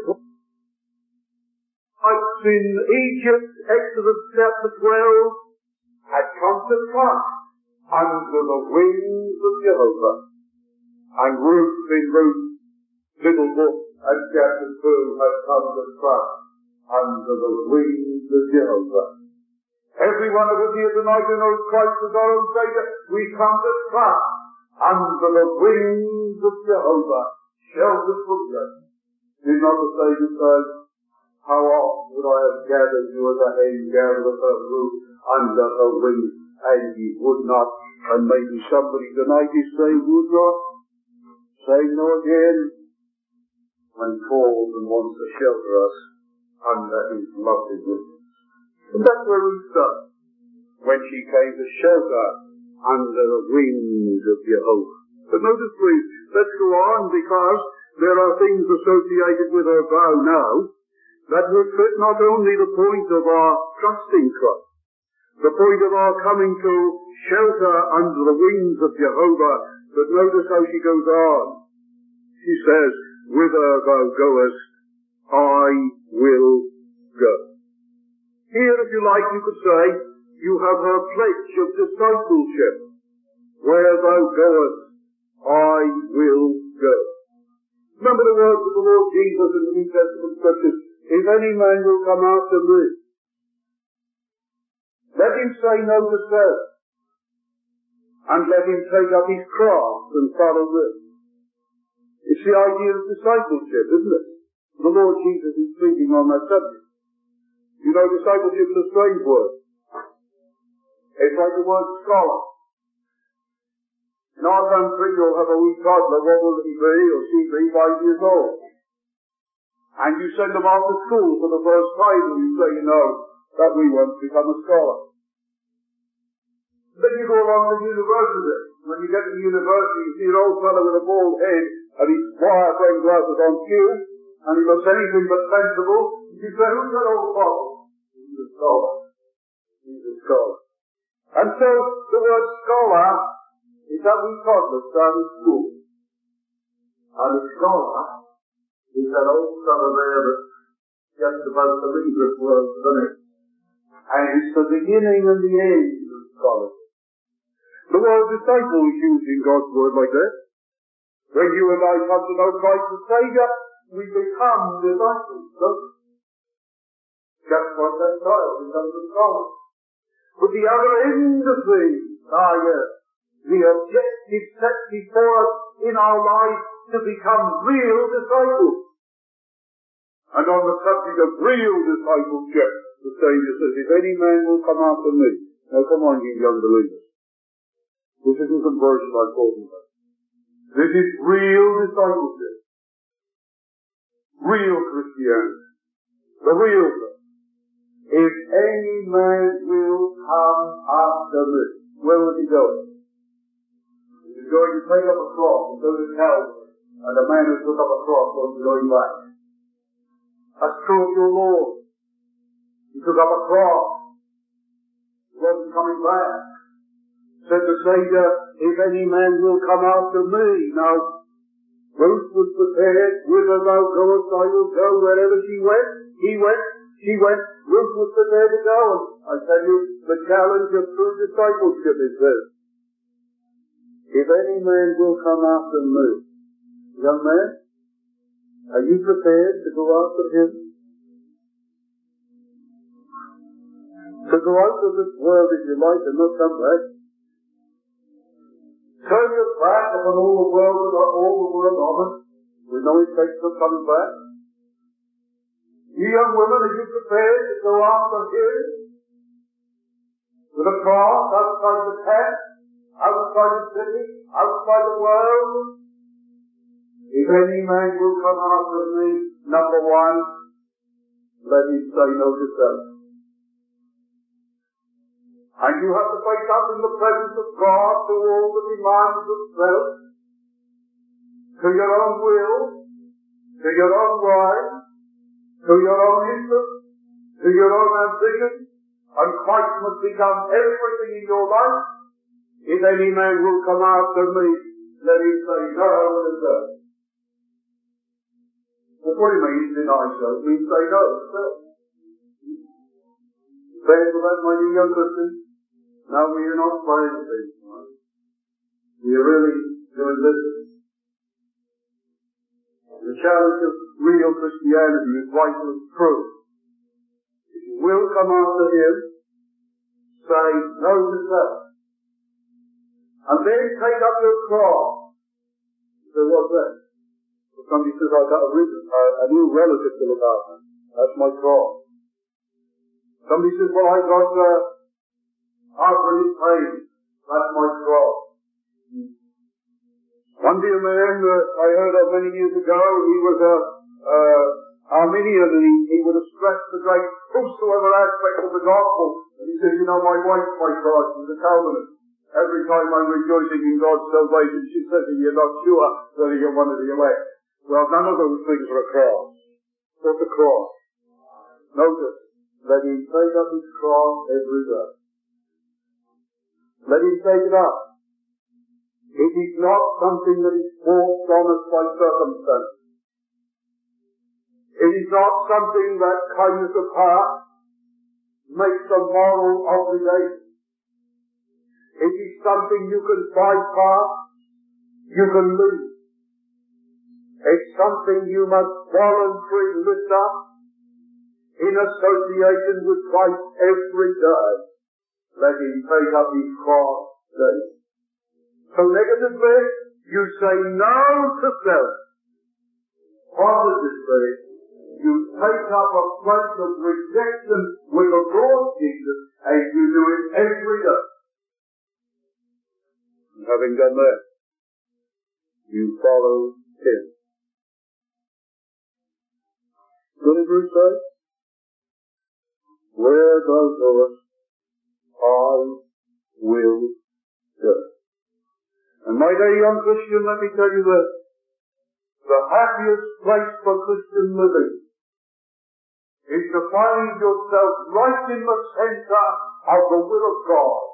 in Egypt, Exodus chapter 12, had come to pass under the wings of Jehovah. And Ruth in Ruth's little book at chapter 2 had come to pass under the wings of Jehovah. Every one of us here tonight who knows Christ as our own Savior, we come to pass under the wings of Jehovah, sheltered from death. Did not the Savior say, how oft would I have gathered you as a hen gathereth her brood under her wings, and ye would not. And maybe somebody tonight is saying, would not. Say no again. When he calls and wants to shelter us under his lovely wings. And that's where we start. When she came to shelter under the wings of Jehovah. But notice please, let's go on, because there are things associated with her vow now that would fit not only the point of our trusting Christ, the point of our coming to shelter under the wings of Jehovah, but notice how she goes on. She says, whither thou goest, I will go. Here, if you like, you could say, you have her pledge of discipleship. Where thou goest, I will go. Remember the words of the Lord Jesus in the New Testament Scriptures, if any man will come after me, let him say no to self, and let him take up his cross and follow me. It's the idea of discipleship, isn't it? The Lord Jesus is speaking on that subject. You know, discipleship is a strange word. It's like the word scholar. In our country, you'll have a wee toddler, what will he be or she be, 5 years old? And you send them off to school for the first time, and you say, you know, that we want to become a scholar. Then you go along to university. When you get to university, you see an old fellow with a bald head, and his wire-frame glasses on cue, and he looks anything but sensible. You say, who's that old fellow? He's a scholar. He's a scholar. And so, the word scholar is that we toddlers starting school. And a scholar is that old fellow there that's just about to leave this world, isn't it? And it's the beginning and the end of scholarship. The word disciple is used in God's word like that. When you and I come to know Christ as Savior, we become disciples, don't we? Just like that child becomes a scholar. But the other end of things, yes, the objective set before us in our lives to become real disciples. And on the subject of real discipleship, the Saviour says, if any man will come after me. Now come on, you young believers. This isn't conversion I'm talking about. This is real discipleship. Real Christianity. The real thing. If any man will come after me, where would he go? He's going to take up a cross and go to Calvary. And the man who took up a cross wasn't going back. That's true of your Lord. He took up a cross. He wasn't coming back. Said the Saviour, if any man will come after me. Now, Ruth was prepared. Whither thou goest, I will go. Wherever she went, he went. She went. Ruth was prepared to go. And I tell you, the challenge of true discipleship is this. If any man will come after me. Young man, are you prepared to go after him? To go out of this world if you like and not come back? Turn your back upon all the world and all the world on it, with no intention of coming back? You young women, are you prepared to go after him? With a cross outside the tent, outside the city, outside the world? If any man will come after me, number one, let him say no to self. And you have to face up in the presence of God to all the demands of self, to your own will, to your own right, to your own interest, to your own ambition, and Christ must become everything in your life. If any man will come after me, let him say no to self. But what do you mean deny self? It means say no to self. Stand for that, my dear young Christians. Now we are not playing things. We are really doing business. The challenge of real Christianity is vital and true. If you will come after him, say no to self. And then take up your cross. So what's that? Well, somebody says, I've got a new relative to look after. That's my cross. Somebody says, well, I've got arthritic pain. That's my cross. One dear man I heard of many years ago, he was Arminian, and he would have stressed the great whosoever aspect of the gospel. And he says, you know, my wife's my cross. She's a Calvinist. Every time I'm rejoicing in God's salvation, she says, you're not sure whether you're one of the elect. Well, none of those things are a cross. What's a cross? Notice, let him take up his cross every day. Let him take it up. It is not something that is forced on us by circumstance. It is not something that kindness of heart makes a moral obligation. It is something you can bypass, you can lose. It's something you must voluntarily lift up in association with Christ every day. Let him take up his cross daily. So negatively, you say no to self. Positively, you take up a place of rejection with the Lord Jesus, and you do it every day. And having done that, you follow him. What did Ruth say? Where thou goest, I will go. And my dear young Christian, let me tell you this. The happiest place for Christian living is to find yourself right in the center of the will of God.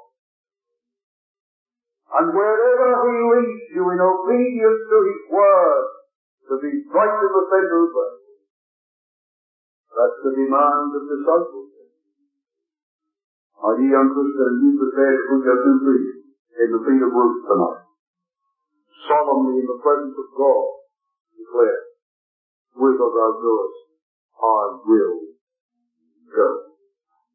And wherever he leads you in obedience to his word, to be right in the center of it. That's the demand of discipleship. My dear young Christian, are you prepared to put your 2 feet in the feet of Ruth tonight? Solemnly in the presence of God, declare, whither thou goest, I will go.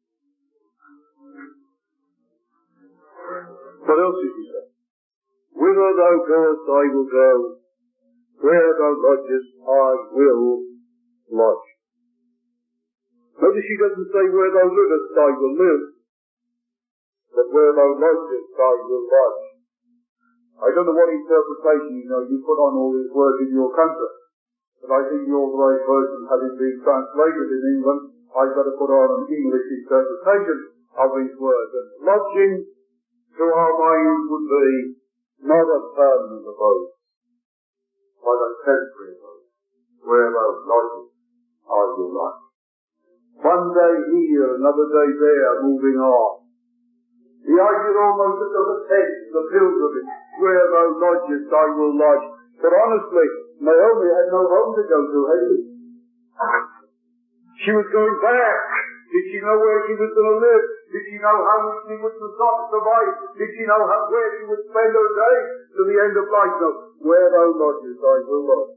What else did he say? Whither Whither thou goest, I will go. Where thou lodgest, I will lodge. Notice she doesn't say, where thou livest, I will live. But where thou lodgest, I will lodge. I don't know what interpretation, you put on all these words in your country. But I think the Authorized Version, having been translated in England, I've got to put on an English interpretation of these words. And lodging, to our minds, would be not a permanent abode, but a temporary abode. Where thou lodgest, I will lodge. One day here, another day there, moving on. The idea almost of the tent, the pilgrimage, where thou lodgest, I will lodge. But honestly, Naomi had no home to go to, had she? She was going back. Did she know where she was going to live? Did she know how she would not survive? Did she know where she would spend her days to the end of life? No. Where thou lodgest, I will lodge.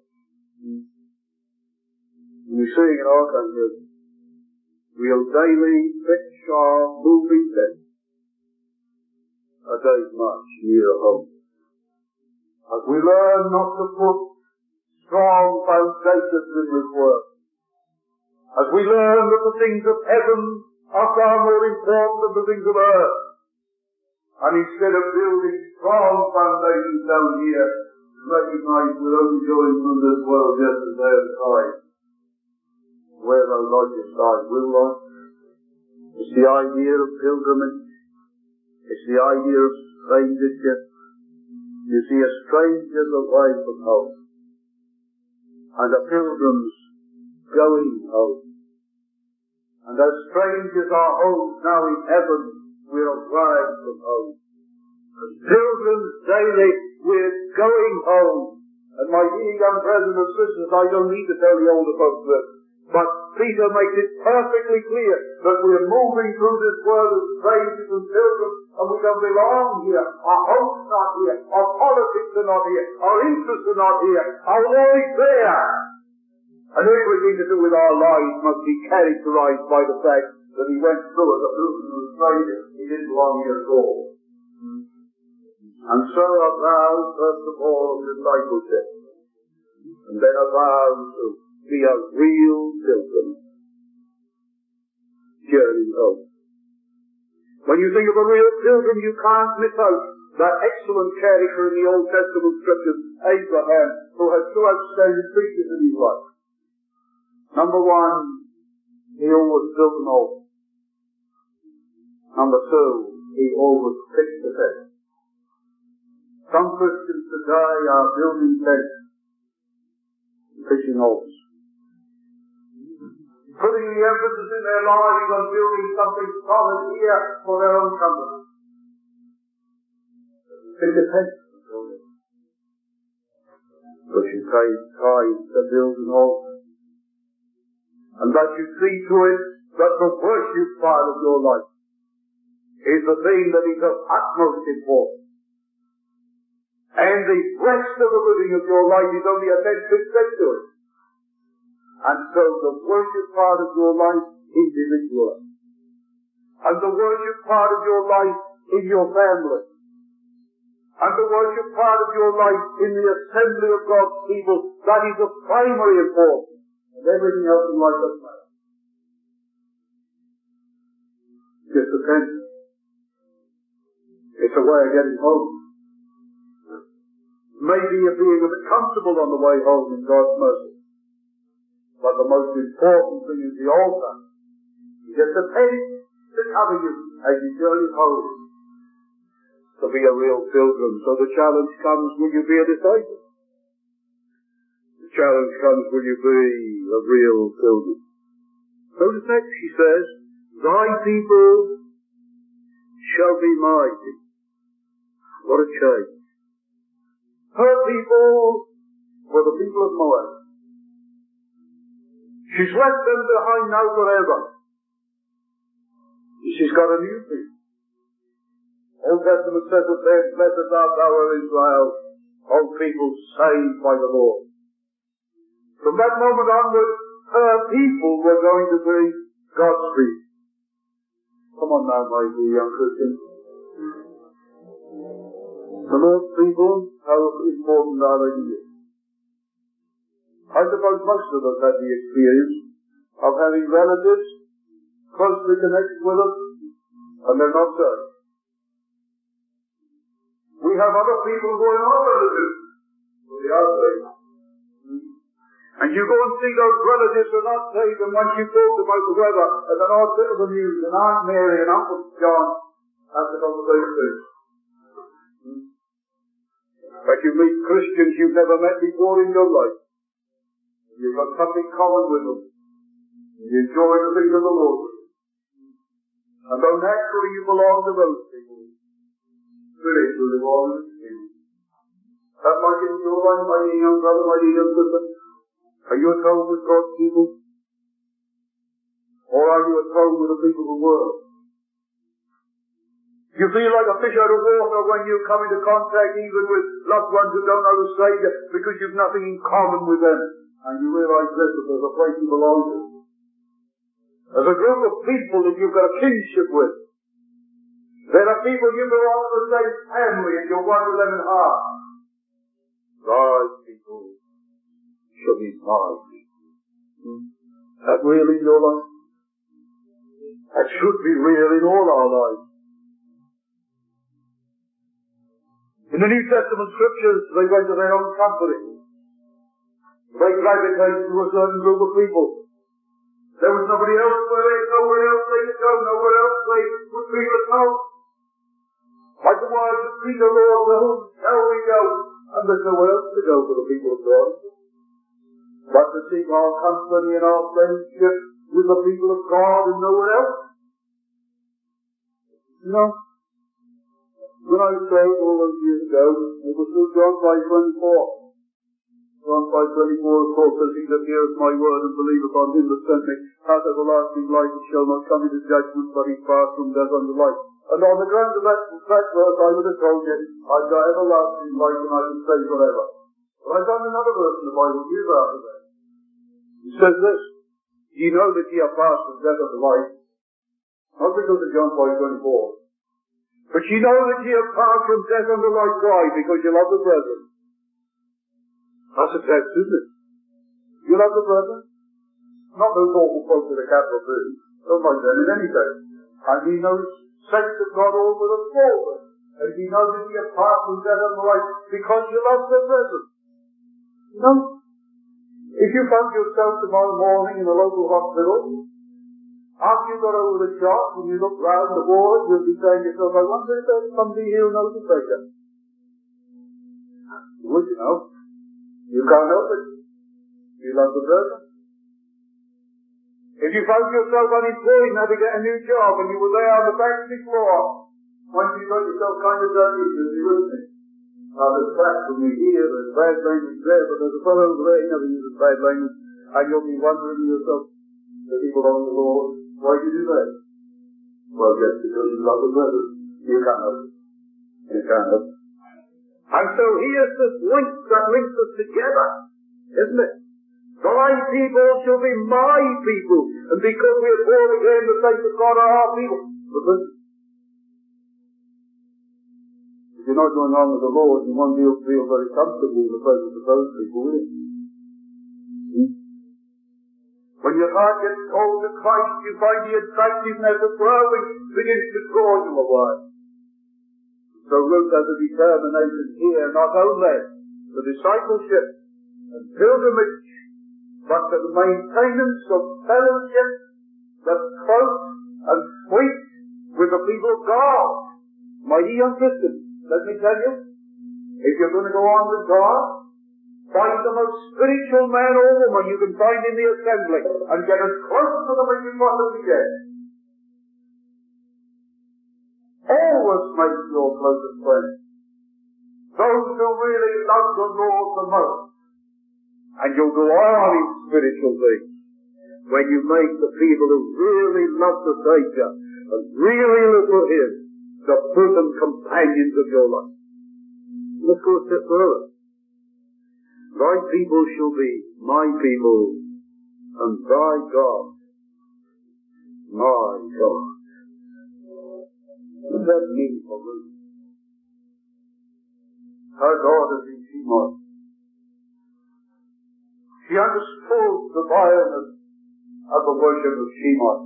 We're seeing in our country, we'll daily pitch our moving tent a day's march near home. As we learn not to put strong foundations in this world, as we learn that the things of heaven are far more important than the things of earth, and instead of building strong foundations down here, recognize we're only going through this world just as they have time. Where thou lodgest, I will lodge. It's the idea of pilgrimage. It's the idea of strangership. You see, a stranger's away from home, and a pilgrim's going home. And as strangers are homes now in heaven, we're away from home. As pilgrims daily, we're going home. And my dear young brethren and sisters, I don't need to tell the older folks this, but Peter makes it perfectly clear that we're moving through this world as strangers and pilgrims, and we don't belong here. Our hope's not here. Our politics are not here. Our interests are not here. Our Lord is there. And everything to do with our lives must be characterized by the fact that he went through as a pilgrim and stranger. He didn't belong here at all. And so a vow, first of all, of discipleship, and then a vow to be a real pilgrim, journeying home. When you think of a real pilgrim, you can't miss out that excellent character in the Old Testament scriptures, Abraham, who had two outstanding features in his life. Number one, he always built an altar. Number two, he always pitched a tent. Some Christians today are building tents, pitching altars, putting the emphasis in their lives on building something solid here for their own comfort. Pitch a tent. But you take time to build an altar. And that you see to it that the worship part of your life is the thing that is of utmost importance. And the rest of the living of your life is only a next step to it. And so the worship part of your life individual. And the worship part of your life in your family. And the worship part of your life in the assembly of God's people, that is of primary importance. And everything else in life doesn't matter. Just attention. It's a way of getting home. Maybe you're being a bit comfortable on the way home in God's mercy. But the most important thing is the altar. Just a tent to cover you as you journey home. To be a real pilgrim. So the challenge comes, will you be a disciple? The challenge comes, will you be a real pilgrim? Notice next she says, thy people shall be my people. What a change. Her people were the people of Moab. She's left them behind now forever. She's got a new people. Old Testament says that there, blessed art thou, O Israel, O people saved by the Lord. From that moment onward, her people were going to be God's people. Come on now, my dear young Christians. The Lord's people, how important are they to you? I suppose most of us have the experience of having relatives closely connected with us, and they're not saved. We have other people who are not relatives, but they are saved. And you go and see those relatives who are not saved, and once you talk about the weather, and then Aunt Sybil News, and Aunt Mary, and Uncle John, have to come to same thing. But you meet Christians you've never met before in your life. You've got something common with them. You enjoy the things of the Lord. And though naturally you belong to those people, spiritually you belong to these people. That might be your life, my dear young brother, my dear young sister. Are you at home with God's people? Or are you at home with the people of the world? You feel like a fish out of water when you come into contact even with loved ones who don't know the Saviour, because you've nothing in common with them. And you realise this, that there's a place you belong to. There's a group of people that you've got a kinship with. There are people you belong to the same family and you're one with them in heart. Thy people shall be mine. Is that real in your life? That should be real in all our lives. In the New Testament scriptures, they went to their own company. They gravitated to a certain group of people. There was nobody else nowhere else they could go, nowhere else they would feel at home. Like the words of Peter, Lord, to whom shall we go? And there's nowhere else to go for the people of God. But to seek our company and our friendship with the people of God and nowhere else. No. When I prayed all those years ago, it was through John 5:24. John 5:24, of course, says, he that heareth my word and believeth on him that sent me hath everlasting life, and shall not come into judgment, but he passed from death unto life. And on the grounds of that verse, I would have told you, I've got everlasting life and I can stay forever. But I found another verse in the Bible years after that. It says this, ye know that ye are passed from death unto life, not because of John 5:24. But you know that ye have passed from death unto life. Why? Because you love the brethren. That's a text, isn't it? You love the brethren? Not those awful folks with a capital B. Don't like them in any case. And ye know saints of God all with a small one. And ye know that ye have passed from death unto life because you love the brethren. You know? If you found yourself tomorrow morning in a local hospital, after you got over the shock and you look round the ward, you'll be saying to yourself, I wonder if there's somebody here who knows the Saviour. Would you know? You can't help it. You love the brethren. If you found yourself unemployed and had to get a new job and you were there on the factory floor, once you got yourself kind of dirty, you'd be with me. Now there's blasphemy here, there's bad language there, but there's a fellow over there, he never uses bad language, and you'll be wondering to yourself, the people on the Lord, why do you do that? Well, just because you love the brethren. You can't help it. You can't help it. And so here's this link that links us together, isn't it? Thy people shall be my people, and because we are born again, the saints of God are our people. But listen, if you're not going on with the Lord, you won't feel very comfortable in the presence of those people, will you? When your heart gets cold to Christ, you find the attractiveness of growing begins to draw you away. So Ruth has a determination here, not only for discipleship and pilgrimage, but for the maintenance of fellowship that's close and sweet with the people of God. My dear young Christian, let me tell you, if you're going to go on with God, find the most spiritual man or woman you can find in the assembly and get as close to them as you possibly can. Always make your closest friends those who really love the Lord the most. And you'll go on in spiritual things when you make the people who really love the Saviour and really live for Him the bosom companions of your life. Let's go a step further. Thy people shall be my people, and thy God, my God. What does that mean for Ruth? her daughters in Shemot. She understood the vileness of the worship of Shemot.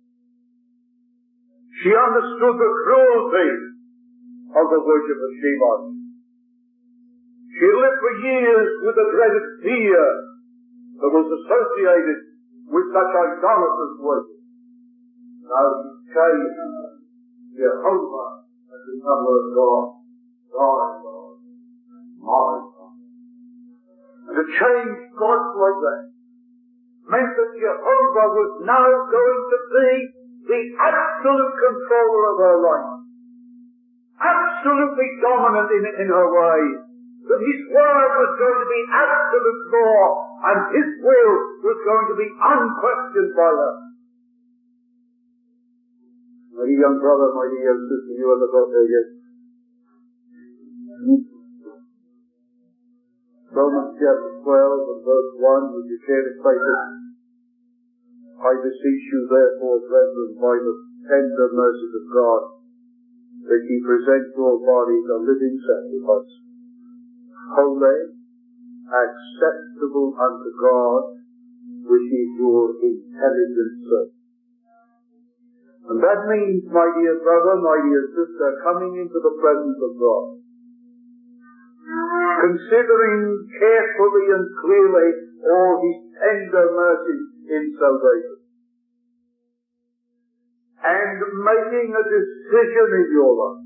She understood the cruelty of the worship of Shemot. She lived for years with the dreaded fear that was associated with such idolatrous worship. Now she changed Jehovah as the number of God, God, my God. And to change God like that meant that Jehovah was now going to be the absolute controller of her life, absolutely dominant in her ways, that His word was going to be absolute law, and His will was going to be unquestioned by her. My dear young brother, my dear young sister, you haven't got there yet. Romans chapter 12 and verse 1, would you share the faith? I beseech you therefore, brethren, by the tender mercies of God, that ye present your bodies a living sacrifice, holy, acceptable unto God, which is your intelligent service. And that means, my dear brother, my dear sister, coming into the presence of God, considering carefully and clearly all His tender mercies in salvation, and making a decision in your life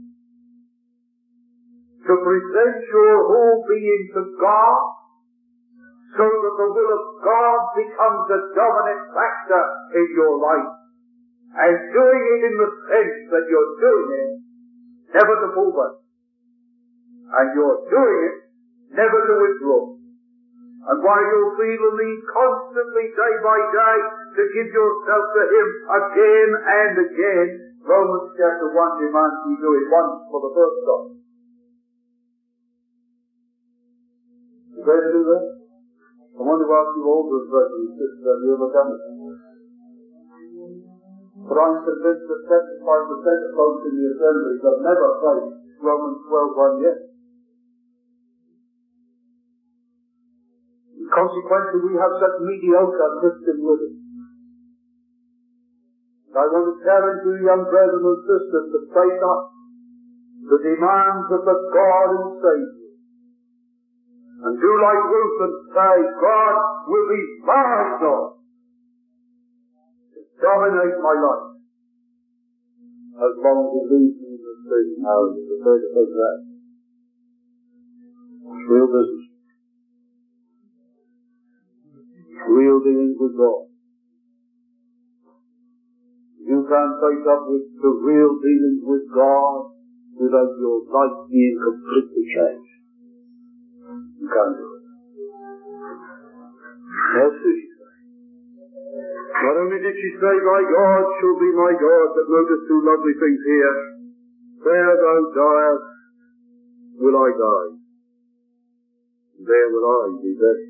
to present your whole being to God, so that the will of God becomes a dominant factor in your life, and doing it in the sense that you're doing it never to move it, and you're doing it never to withdraw. And while you feel the need constantly, day by day, to give yourself to Him again and again, Romans chapter 1 demands you do it once for the first time. You ready to do that? I want to ask you older brothers and sisters, have you ever done it? But I'm convinced that 75% of folks in the assemblies have never prayed Romans 12:1 yet. Consequently, we have such mediocre Christian living. I want to challenge you, young brethren and sisters, to face up the demands of the God and Savior, and do like Ruth and say, God will be my God to dominate my life, as long as He leads me in the straight and narrow. You prefer to take that. It's real business. Real dealings with God. You can't face up with the real dealings with God without your life being completely changed. You can't do it. What did she say? Not only did she say, my God shall be my God, but notice two lovely things here. There thou diest, will I die. There will I be buried.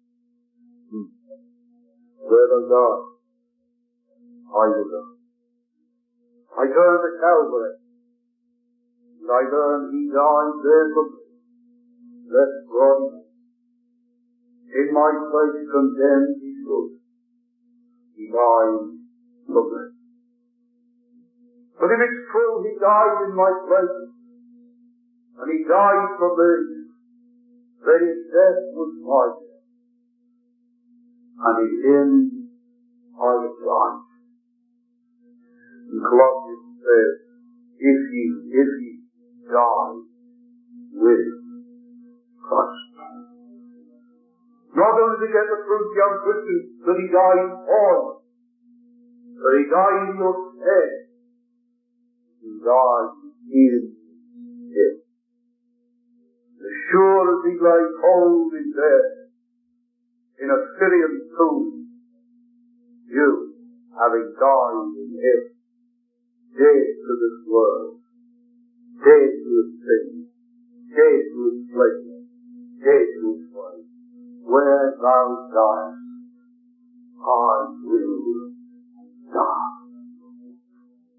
Where thou die, I will die. I turn to Calvary, and I learn He died there for me. Let God, in my place condemned He stood. He died for me. But if it's true He died in my place, and He died for me, then His death was my death, and in Him I was life. And Colossians says, if ye die with Christ. Not only to get the truth, young Christians, that He died for you, but He died in your stead. He died in Him. As sure as He lay cold in death in a Syrian tomb, you, having died in Him, dead to this world, dead to its sin, dead to its pleasure, dead to its way, where thou diest, I will die.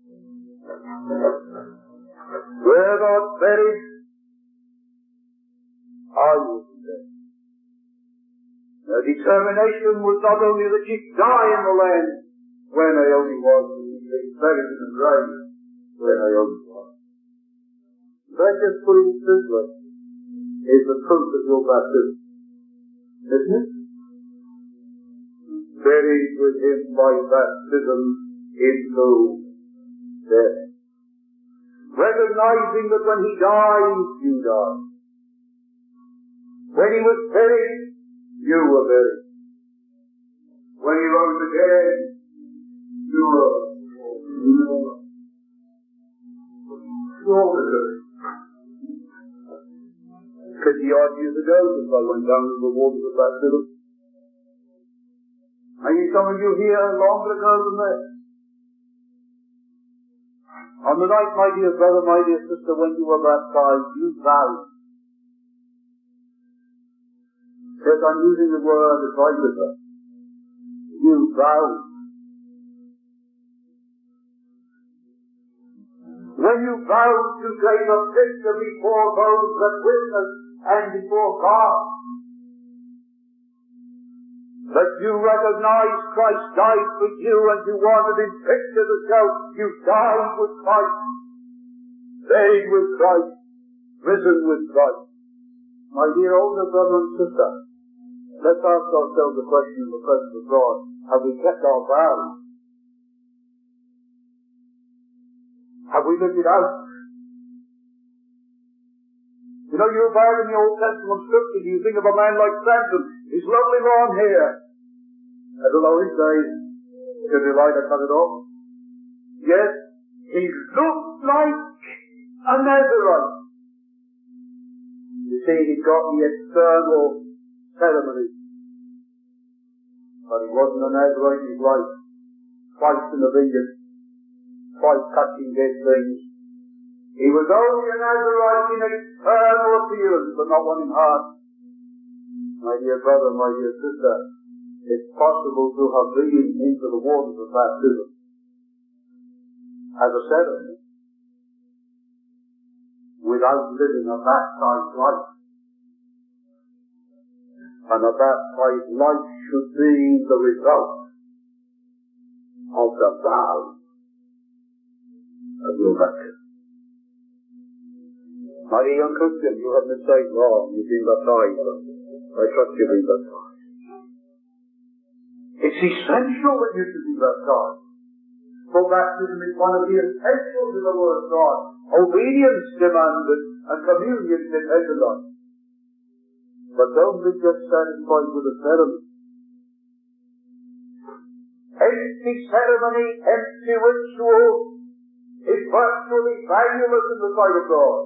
Where thou art buried, I will be there. Their determination was not only that she'd die in the land where Naomi was, but she'd be buried in the grave where Naomi was. That, just putting it this way, is the proof of your baptism. Isn't it? Buried with him by baptism into death. Recognizing that when he died, you died. When he was buried, you were buried. When he rose again, you rose. You all buried. 50-odd years ago, since I went down to the waters of baptism. Maybe some of you here longer ago than that. On the night, my dear brother, my dear sister, when you were baptized, you vowed. Yes, I'm using the word advisedly. You vowed. When you vowed to take a picture before those that witness and before God, that you recognize Christ died for you and you wanted in picture to show you died with Christ, buried with Christ, risen with Christ. My dear older brother and sister, let's ask ourselves the question in the presence of God, have we kept our vows? Have we lived it out? You know, you read in the Old Testament scripture, you think of a man like Samson, his lovely long hair. At the lowest days, did Delilah cut it off? Yes, he looked like a Nazarite. You see, he got the external ceremony. But he wasn't a Nazarite in his life. Twice in the vineyard, twice touching dead things. He was only a Nazarite in external appearance, but not one in heart. My dear brother, my dear sister, it's possible to have been into the waters of baptism as a ceremony without living a baptized life. And a baptized life should be the result of the vow of your baptism. My dear young Christian, you have been saved long. You've been baptized. I trust you've been baptized. It's essential that you should be baptized. For baptism is one of the essentials of the Word of God. Obedience demanded and communion depended on. But don't be just satisfied with the ceremony. Empty ceremony, empty ritual is virtually valueless in the sight of God.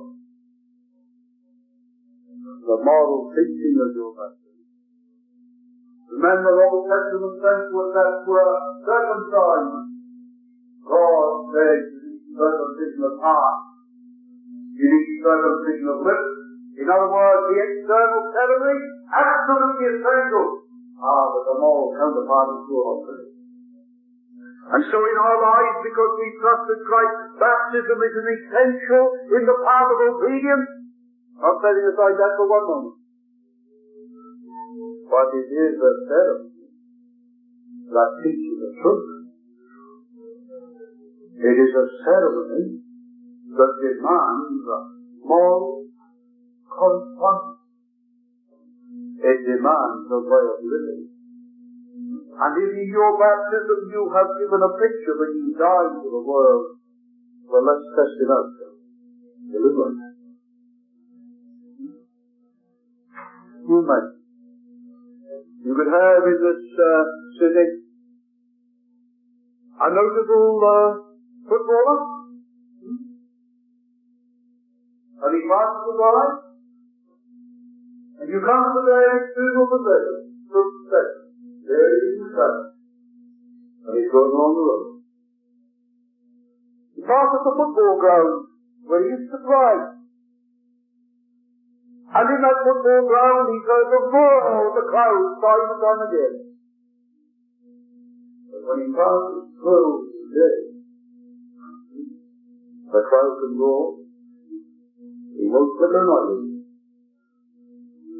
The moral teaching of your baptism. Remember, Old Testament saints that were circumcised. God said, you need circumcision of heart. You need circumcision of lips. In other words, the external ceremony, absolutely essential. But the moral counterpart is too often. And so in our lives, because we trusted Christ, baptism is an essential in the path of obedience. I'm setting aside that for one moment. But it is a ceremony that teaches the truth. It is a ceremony that demands moral correspondence. It demands a way of living. And if in your baptism you have given a picture when you died to the world, well, let's test it out. Deliver it. You may. You could have in this city a notable footballer, and he passes the line, and you come to the external possession, there he is in front, and he's going along the road. He passes the football ground where he used to play, and in that football ground he goes to roar the crowd time and time again. But when he passes through the day, the crowd can roar. He won't flicker an eyelid.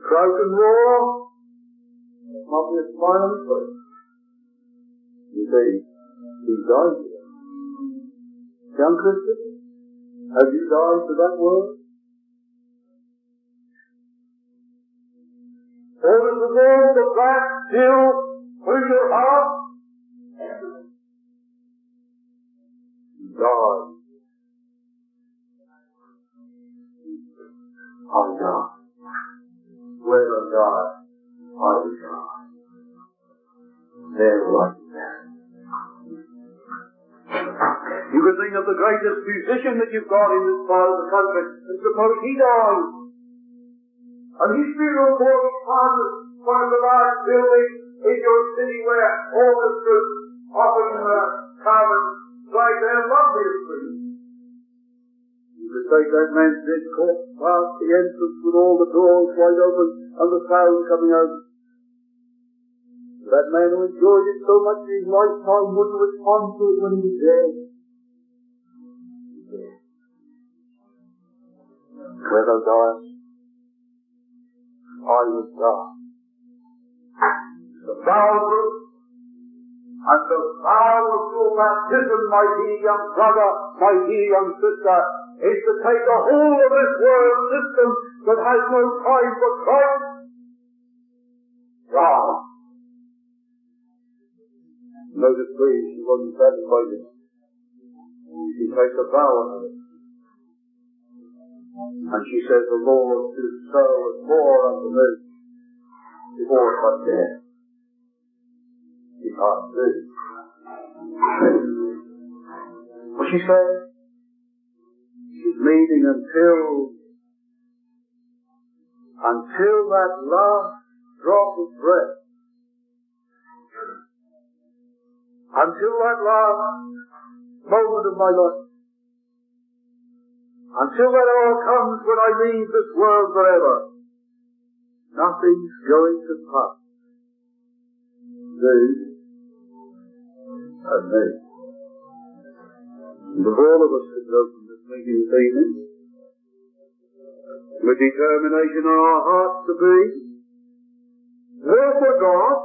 Shout and roar, there might be a smile on his face. You say, he's died today. Young Christian, have you died to that word? Or is the Lord of that still through your heart? God. I die. Where I die, I will die. There will I be buried. You can think of the greatest musician that you've got in this part of the country, and suppose he dies. And his funeral for his father, one of the large buildings in your city where orchestras often come and play their loveliest music. You could take that man's dead corpse past the entrance with all the doors wide open and the sound coming out. That man who enjoyed it so much in his lifetime wouldn't respond to it when he was dead. Where thou diest, I will die. The vow and the vow of your baptism, my dear young brother, my dear young sister, is to take the whole of this world system that has no time for Christ. God. Notice please, she wasn't satisfied with it. She takes a vow on it. And she says, the Lord do so and more unto me before but death. She can't do it. What she says, she's meaning until that last drop of breath, until that last moment of my life, until that hour comes when I leave this world forever, nothing's going to pass. Thee and me. And if all of us could go from this meeting this evening with determination in our hearts to be more for God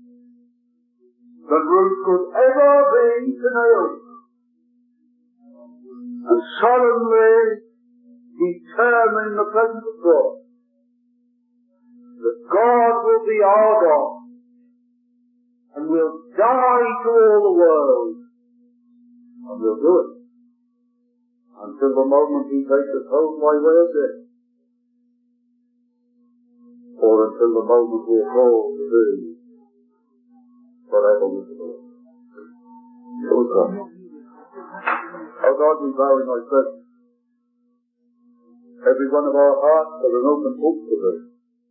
than Ruth could ever be to Naomi, and solemnly determine in the presence of God that God will be our God and will die to all the world, and we'll do it until the moment He takes us home by way of death, or until the moment we are called to be forever with the Lord. Oh God. Oh God, we bow in Thy presence. Every one of our hearts has an open book to Thee.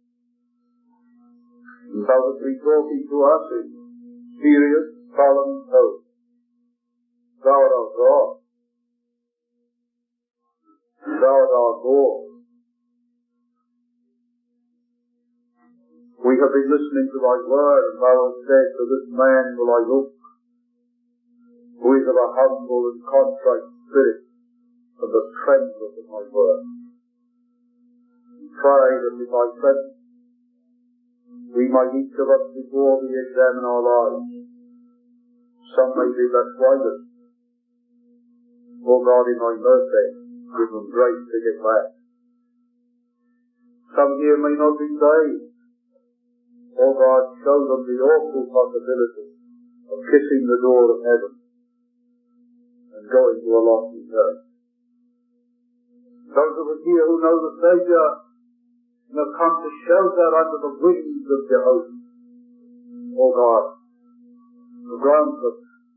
And Thou hast been talking to us in serious, solemn tones. Thou art our God. Thou art our Lord. We have been listening to Thy word, and Thou hast said, to this man will I look, who is of a humble and contrite spirit, and that trembleth at my word. Pray that in Thy presence we might each of us before Thee examine our lives. Some may be less righteous. O God, in Thy mercy, give them grace to get back. Some here may not be saved. O God, show them the awful possibility of kissing the door of heaven and going to a lost eternity. Those of us here who know the Saviour and have come to shelter under the wings of Jehovah, O God, grant us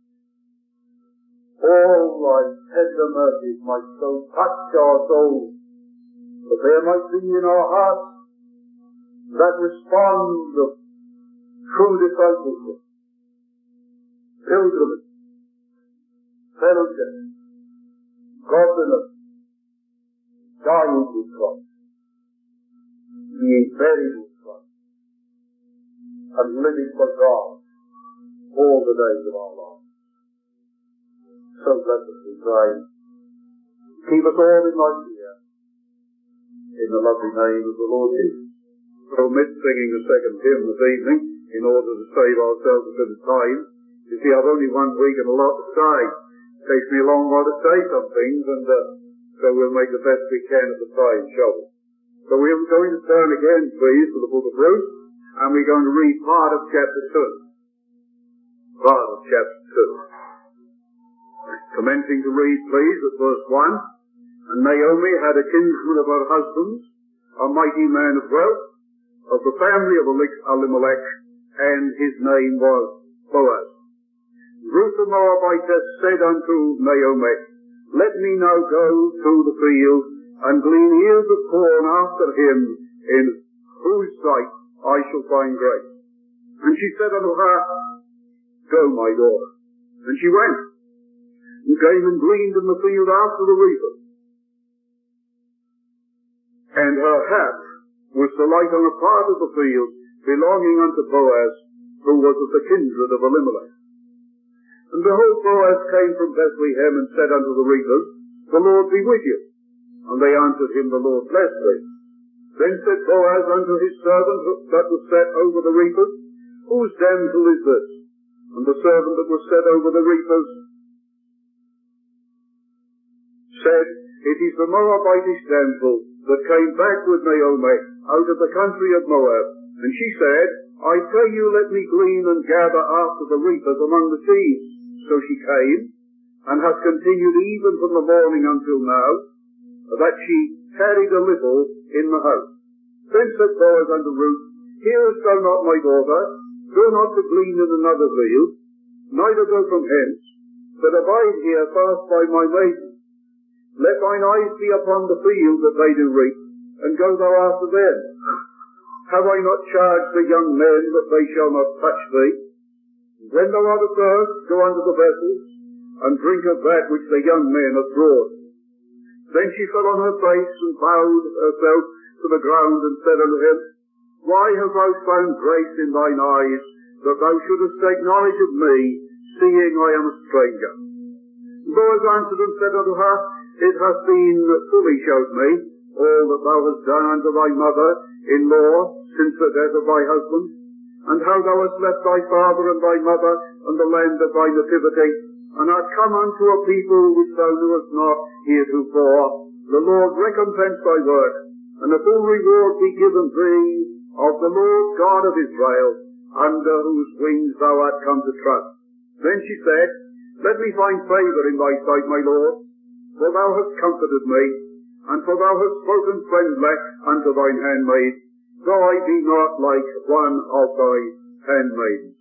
all Thy tender mercies might so touch our souls that there might be in our hearts that response of true discipleship, pilgrimage, fellowship, godliness, dying with Christ, being buried with Christ, and living for God all the days of our lives. So bless us, we pray. Keep us all in Thy fear, in the lovely name of the Lord Jesus. omit singing a second hymn this evening in order to save ourselves a bit of time. You see, I've only 1 week and a lot to say. It takes me a long while to say some things, and so we'll make the best we can at the time, shall we? So we're going to turn again, please, to the book of Ruth, and we're going to read part of chapter 2. Part of chapter 2. Commencing to read, please, at verse 1. And Naomi had a kinsman of her husband's, a mighty man of wealth, of the family of Elimelech, and his name was Boaz. Ruth the Moabitess said unto Naomi, Let me now go to the field, and glean ears of corn after him, in whose sight I shall find grace. And she said unto her, Go, my daughter. And she went, and came and gleaned in the field after the reapers. And her hap was to light on a part of the field belonging unto Boaz, who was of the kindred of Elimelech. And behold, Boaz came from Bethlehem, and said unto the reapers, The Lord be with you. And they answered him, The Lord bless thee. Then said Boaz unto his servant that was set over the reapers, Whose damsel is this? And the servant that was set over the reapers said, It is the Moabitish damsel that came back with Naomi out of the country of Moab. And she said, I pray you, let me glean and gather after the reapers among the sheaves. So she came, and hath continued even from the morning until now, that she tarried a little in the house. Then said Boaz unto Ruth, Hearest thou not, my daughter? Go not to glean in another field, neither go from hence, but abide here fast by my maiden. Let thine eyes be upon the field that they do reap, and go thou after them. Have I not charged the young men that they shall not touch thee? When thou art athirst, go unto the vessels, and drink of that which the young men have brought. Then she fell on her face, and bowed herself to the ground, and said unto him, Why hast thou found grace in thine eyes, that thou shouldest take knowledge of me, seeing I am a stranger? Boaz answered and said unto her, It hath been fully showed me, all that thou hast done unto thy mother-in-law since the death of thy husband, and how thou hast left thy father and thy mother and the land of thy nativity, and art come unto a people which thou knewest not heretofore. The Lord recompense thy work, and a full reward be given thee of the Lord God of Israel, under whose wings thou art come to trust. Then she said, Let me find favour in thy sight, my Lord, for thou hast comforted me, and for thou hast spoken friendly unto thine handmaid, though I be not like one of thy handmaidens.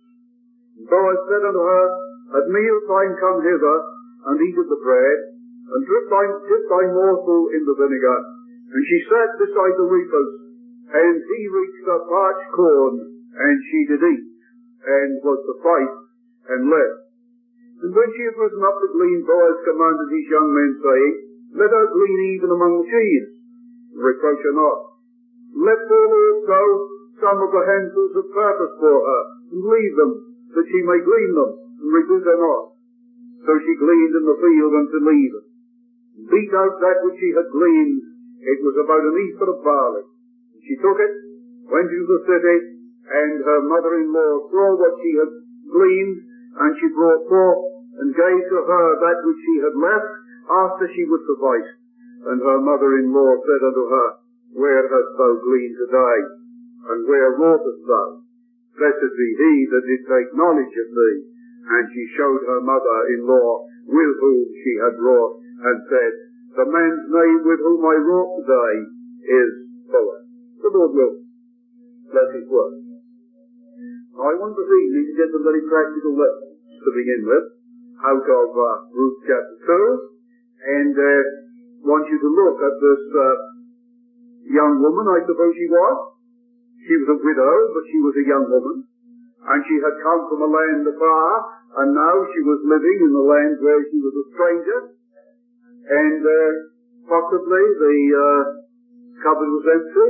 Boaz said unto her, At meal time come hither, and eat of the bread, and dip thy morsel in the vinegar. And she sat beside the reapers, and he reached the parched corn, and she did eat, and was sufficed, and left. And when she had risen up to glean, Boaz commanded his young men, saying, Let her glean even among the sheaves, reproach her not. Let fall also some of the handfuls of purpose for her, and leave them, that she may glean them, and rebuke her not. So she gleaned in the field until even. Beat out that which she had gleaned, it was about an ephah of barley. And she took it, went into the city, and her mother-in-law saw what she had gleaned, and she brought forth, and gave to her that which she had left, after she was sufficed. And her mother-in-law said unto her, Where hast thou gleaned today? And where wroughtest thou? Blessed be he that did take knowledge of thee. And she showed her mother-in-law with whom she had wrought, and said, The man's name with whom I wrought today is Boaz. The Lord will bless his word. Now I want this evening to get some very practical lessons to begin with, out of Ruth chapter 2, and want you to look at this young woman, I suppose she was. She was a widow, but she was a young woman, and she had come from a land afar, and now she was living in the land where she was a stranger, and possibly the cupboard was empty,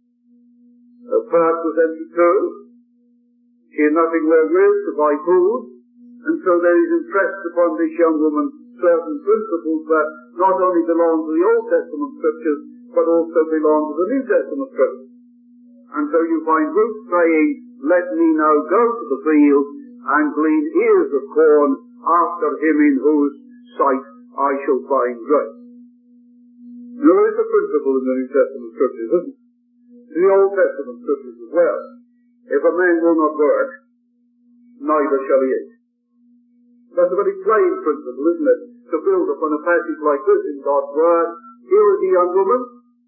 the purse was empty too. She had nothing wherewith to buy food, and so there is impressed upon this young woman certain principles that not only belong to the Old Testament Scriptures, but also belong to the New Testament Scriptures. And so you find Ruth saying, let me now go to the field and glean ears of corn after him in whose sight I shall find grace. There is a principle in the New Testament scriptures, isn't it? In the Old Testament scriptures as well. If a man will not work, neither shall he eat. That's a very plain principle, isn't it? To build upon a passage like this in God's Word. Here is a young woman,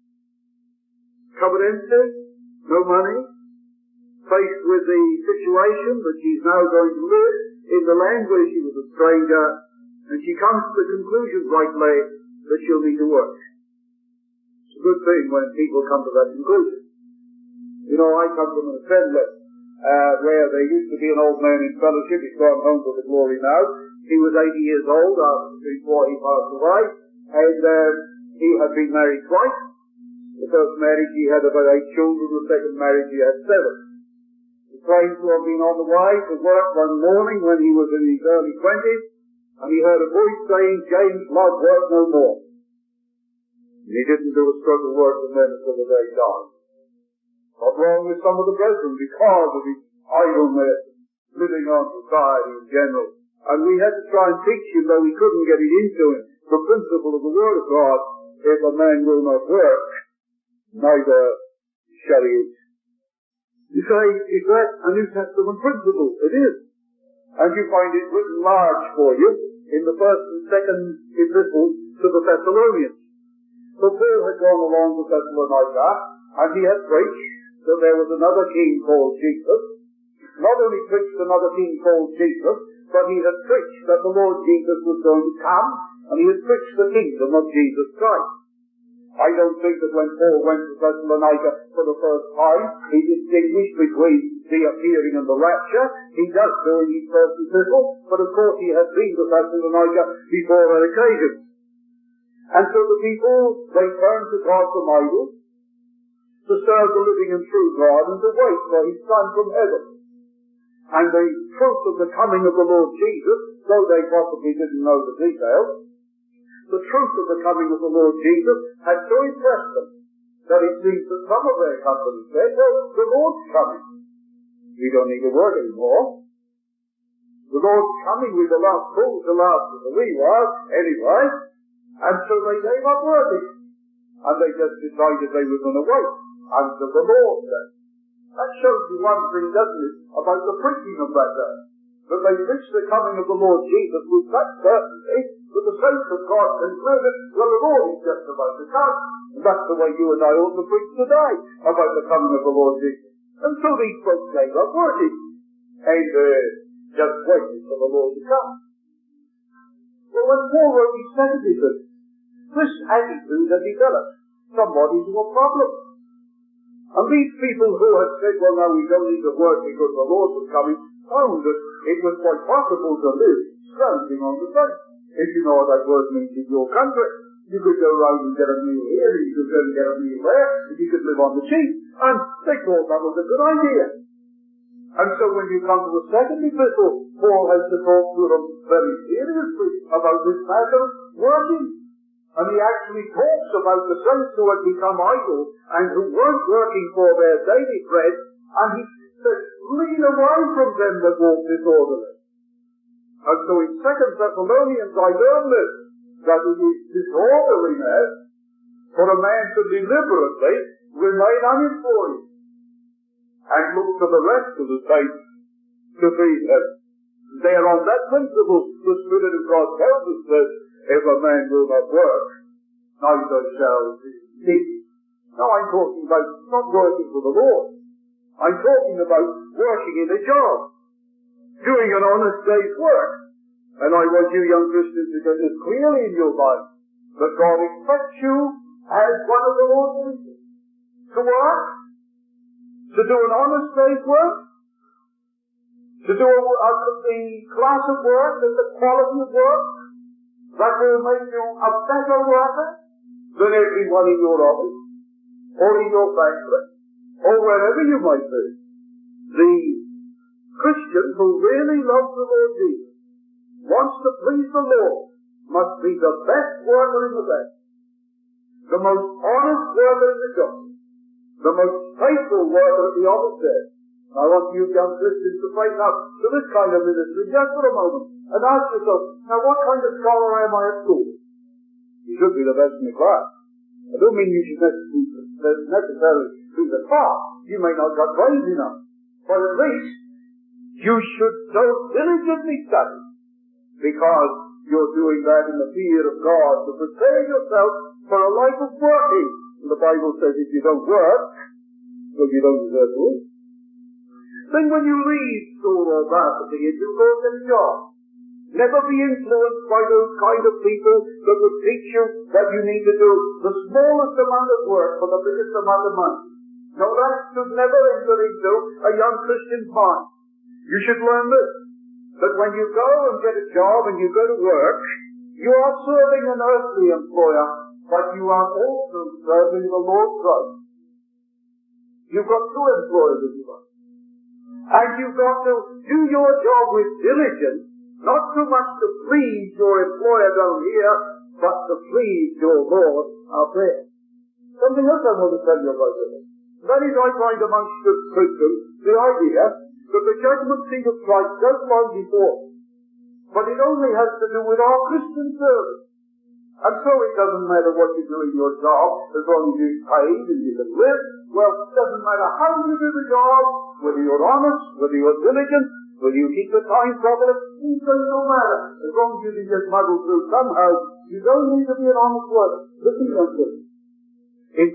covered empty, no money, faced with the situation that she's now going to live in the land where she was a stranger, and she comes to the conclusion rightly that she'll need to work. It's a good thing when people come to that conclusion. You know, I come from an assembly where there used to be an old man in fellowship. He's gone home to the glory now. He was 80 years old before he passed away, and he had been married twice. The first marriage he had about 8 children, the second marriage he had 7. He claims to have been on the way to work one morning when he was in his early 20s, and he heard a voice saying, James, love, work no more. And he didn't do a stroke of work from then until the day he died. Not wrong with some of the brethren because of his idleness, living on society in general. And we had to try and teach him, though we couldn't get it into him, the principle of the Word of God, if a man will not work, neither shall he eat. You say, is that a New Testament principle? It is. And you find it written large for you in the first and second epistle to the Thessalonians. So Paul had gone along to Thessalonica, and he had preached that there was another king called Jesus. Not only preached another king called Jesus, but he had preached that the Lord Jesus was going to come, and he had preached the kingdom of Jesus Christ. I don't think that when Paul went to Thessalonica for the first time, he distinguished between the appearing and the rapture. He does so in his first epistle, but of course he had been to Thessalonica before that occasion. And so the people, they turned to God from idols, to serve the living and true God, and to wait for his Son from heaven. And the truth of the coming of the Lord Jesus, though they possibly didn't know the details, the truth of the coming of the Lord Jesus had so impressed them that it seems that some of their company said, well, the Lord's coming. We don't need to work anymore. The Lord's coming, we will not fool to last as we were, anyway. And so they gave up working. And they just decided they were going to wait until the Lord came. That shows you one thing, doesn't it, about the preaching of that day. That they preached the coming of the Lord Jesus with such certainty that the saints of God concluded, well, the Lord is just about to come. And that's the way you and I ought to preach today about the coming of the Lord Jesus. And so these folks gave up working and just waited for the Lord to come. Well, when Paul wrote his second epistle, this attitude had developed somewhat into a problem. And these people who had said, well, no, we don't need to work because the Lord was coming, found that it was quite possible to live scrounging on the face. If you know what that word means in your country, you could go around and get a meal here, you could go and get a meal there, and you could live on the cheap. And they thought that was a good idea. And so when you come to the second epistle, Paul has to talk to them very seriously about this matter of working. And he actually talks about the saints who had become idle and who weren't working for their daily bread, and he says, lean away from them that walk disorderly. And so in 2 Thessalonians I learn this, that it is disorderliness for a man to deliberately remain unemployed and look to the rest of the saints to feed him. There on that principle, the Spirit of God tells us that if a man will not work, neither shall he eat. Now I'm talking about not working for the Lord. I'm talking about working in a job, doing an honest day's work. And I want you young Christians to get this clearly in your mind, that God expects you as one of the Lord's people to work, to do an honest day's work, to do the class of work and the quality of work that will make you a better worker than everyone in your office, or in your factory, or wherever you might be. The Christian who really loves the Lord Jesus, wants to please the Lord, must be the best worker in the best, the most honest worker in the job, the most faithful worker at the office there. I want you young Christians to face up to this kind of ministry just for a moment and ask yourself, now what kind of scholar am I at school? You should be the best in the class. I don't mean you should necessarily be the top. You may not have brains enough. But at least you should so diligently study, because you're doing that in the fear of God to prepare yourself for a life of working. And the Bible says if you don't work, well, you don't deserve to eat. Then when you leave school or varsity and you go get a job, never be influenced by those kind of people that will teach you that you need to do the smallest amount of work for the biggest amount of money. No, that should never enter into a young Christian's mind. You should learn this, that when you go and get a job and you go to work, you are serving an earthly employer, but you are also serving the Lord Christ. You've got two employers in your life. And you've got to do your job with diligence, not so much to please your employer down here, but to please your Lord up there. Something else I want to tell you about this. That is, I find amongst the Christians the idea that the judgment seat of Christ does lie before us. But it only has to do with our Christian service. And so it doesn't matter what you do in your job, as long as you're paid and you can live. Well, it doesn't matter how you do the job, whether you're honest, whether you're diligent, whether you keep the time properly, it doesn't matter. As long as you can just muddle through somehow, you don't need to be an honest worker. Listen to this. In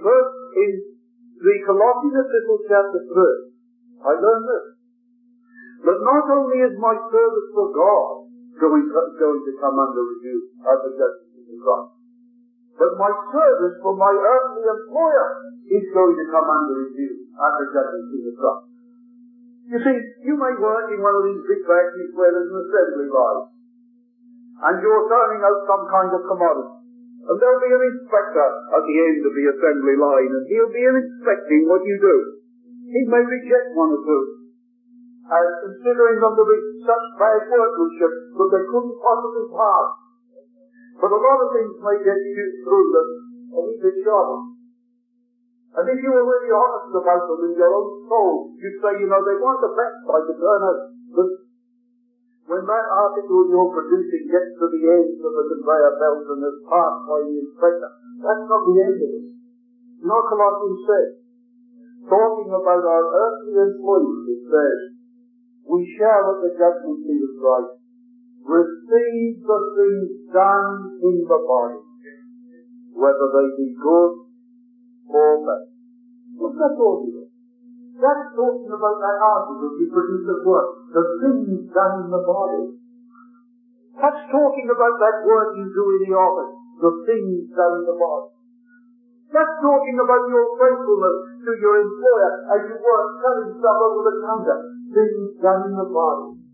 the Colossians epistle chapter 3, I learned this. That not only is my service for God going to come under review at the judgment of Christ, but my service for my earthly employer is going to come under review at the judgment of Christ. You see, you may work in one of these big factories where there's an assembly line, and you're turning out some kind of commodity. And there'll be an inspector at the end of the assembly line, and he'll be inspecting what you do. He may reject one or two, as considering them to be such bad workmanship that they couldn't possibly pass. But a lot of things may get you through them a little bit shorter. And if you were really honest about them in your own soul, you'd say, you know, they weren't the best I could turn out. But when that article you're producing gets to the end of the conveyor belt and is passed by the inspector, that's not the end of it. You know what Colossians says? Talking about our earthly employees, it says, we shall at the judgment seat of Christ receive the things done in the body, whether they be good or bad. What's that talking about? That's talking about that article you produce at work, the things done in the body. That's talking about that work you do in the office, the things done in the body. That's talking about your faithfulness to your employer as you work selling stuff over the counter, things done in the body.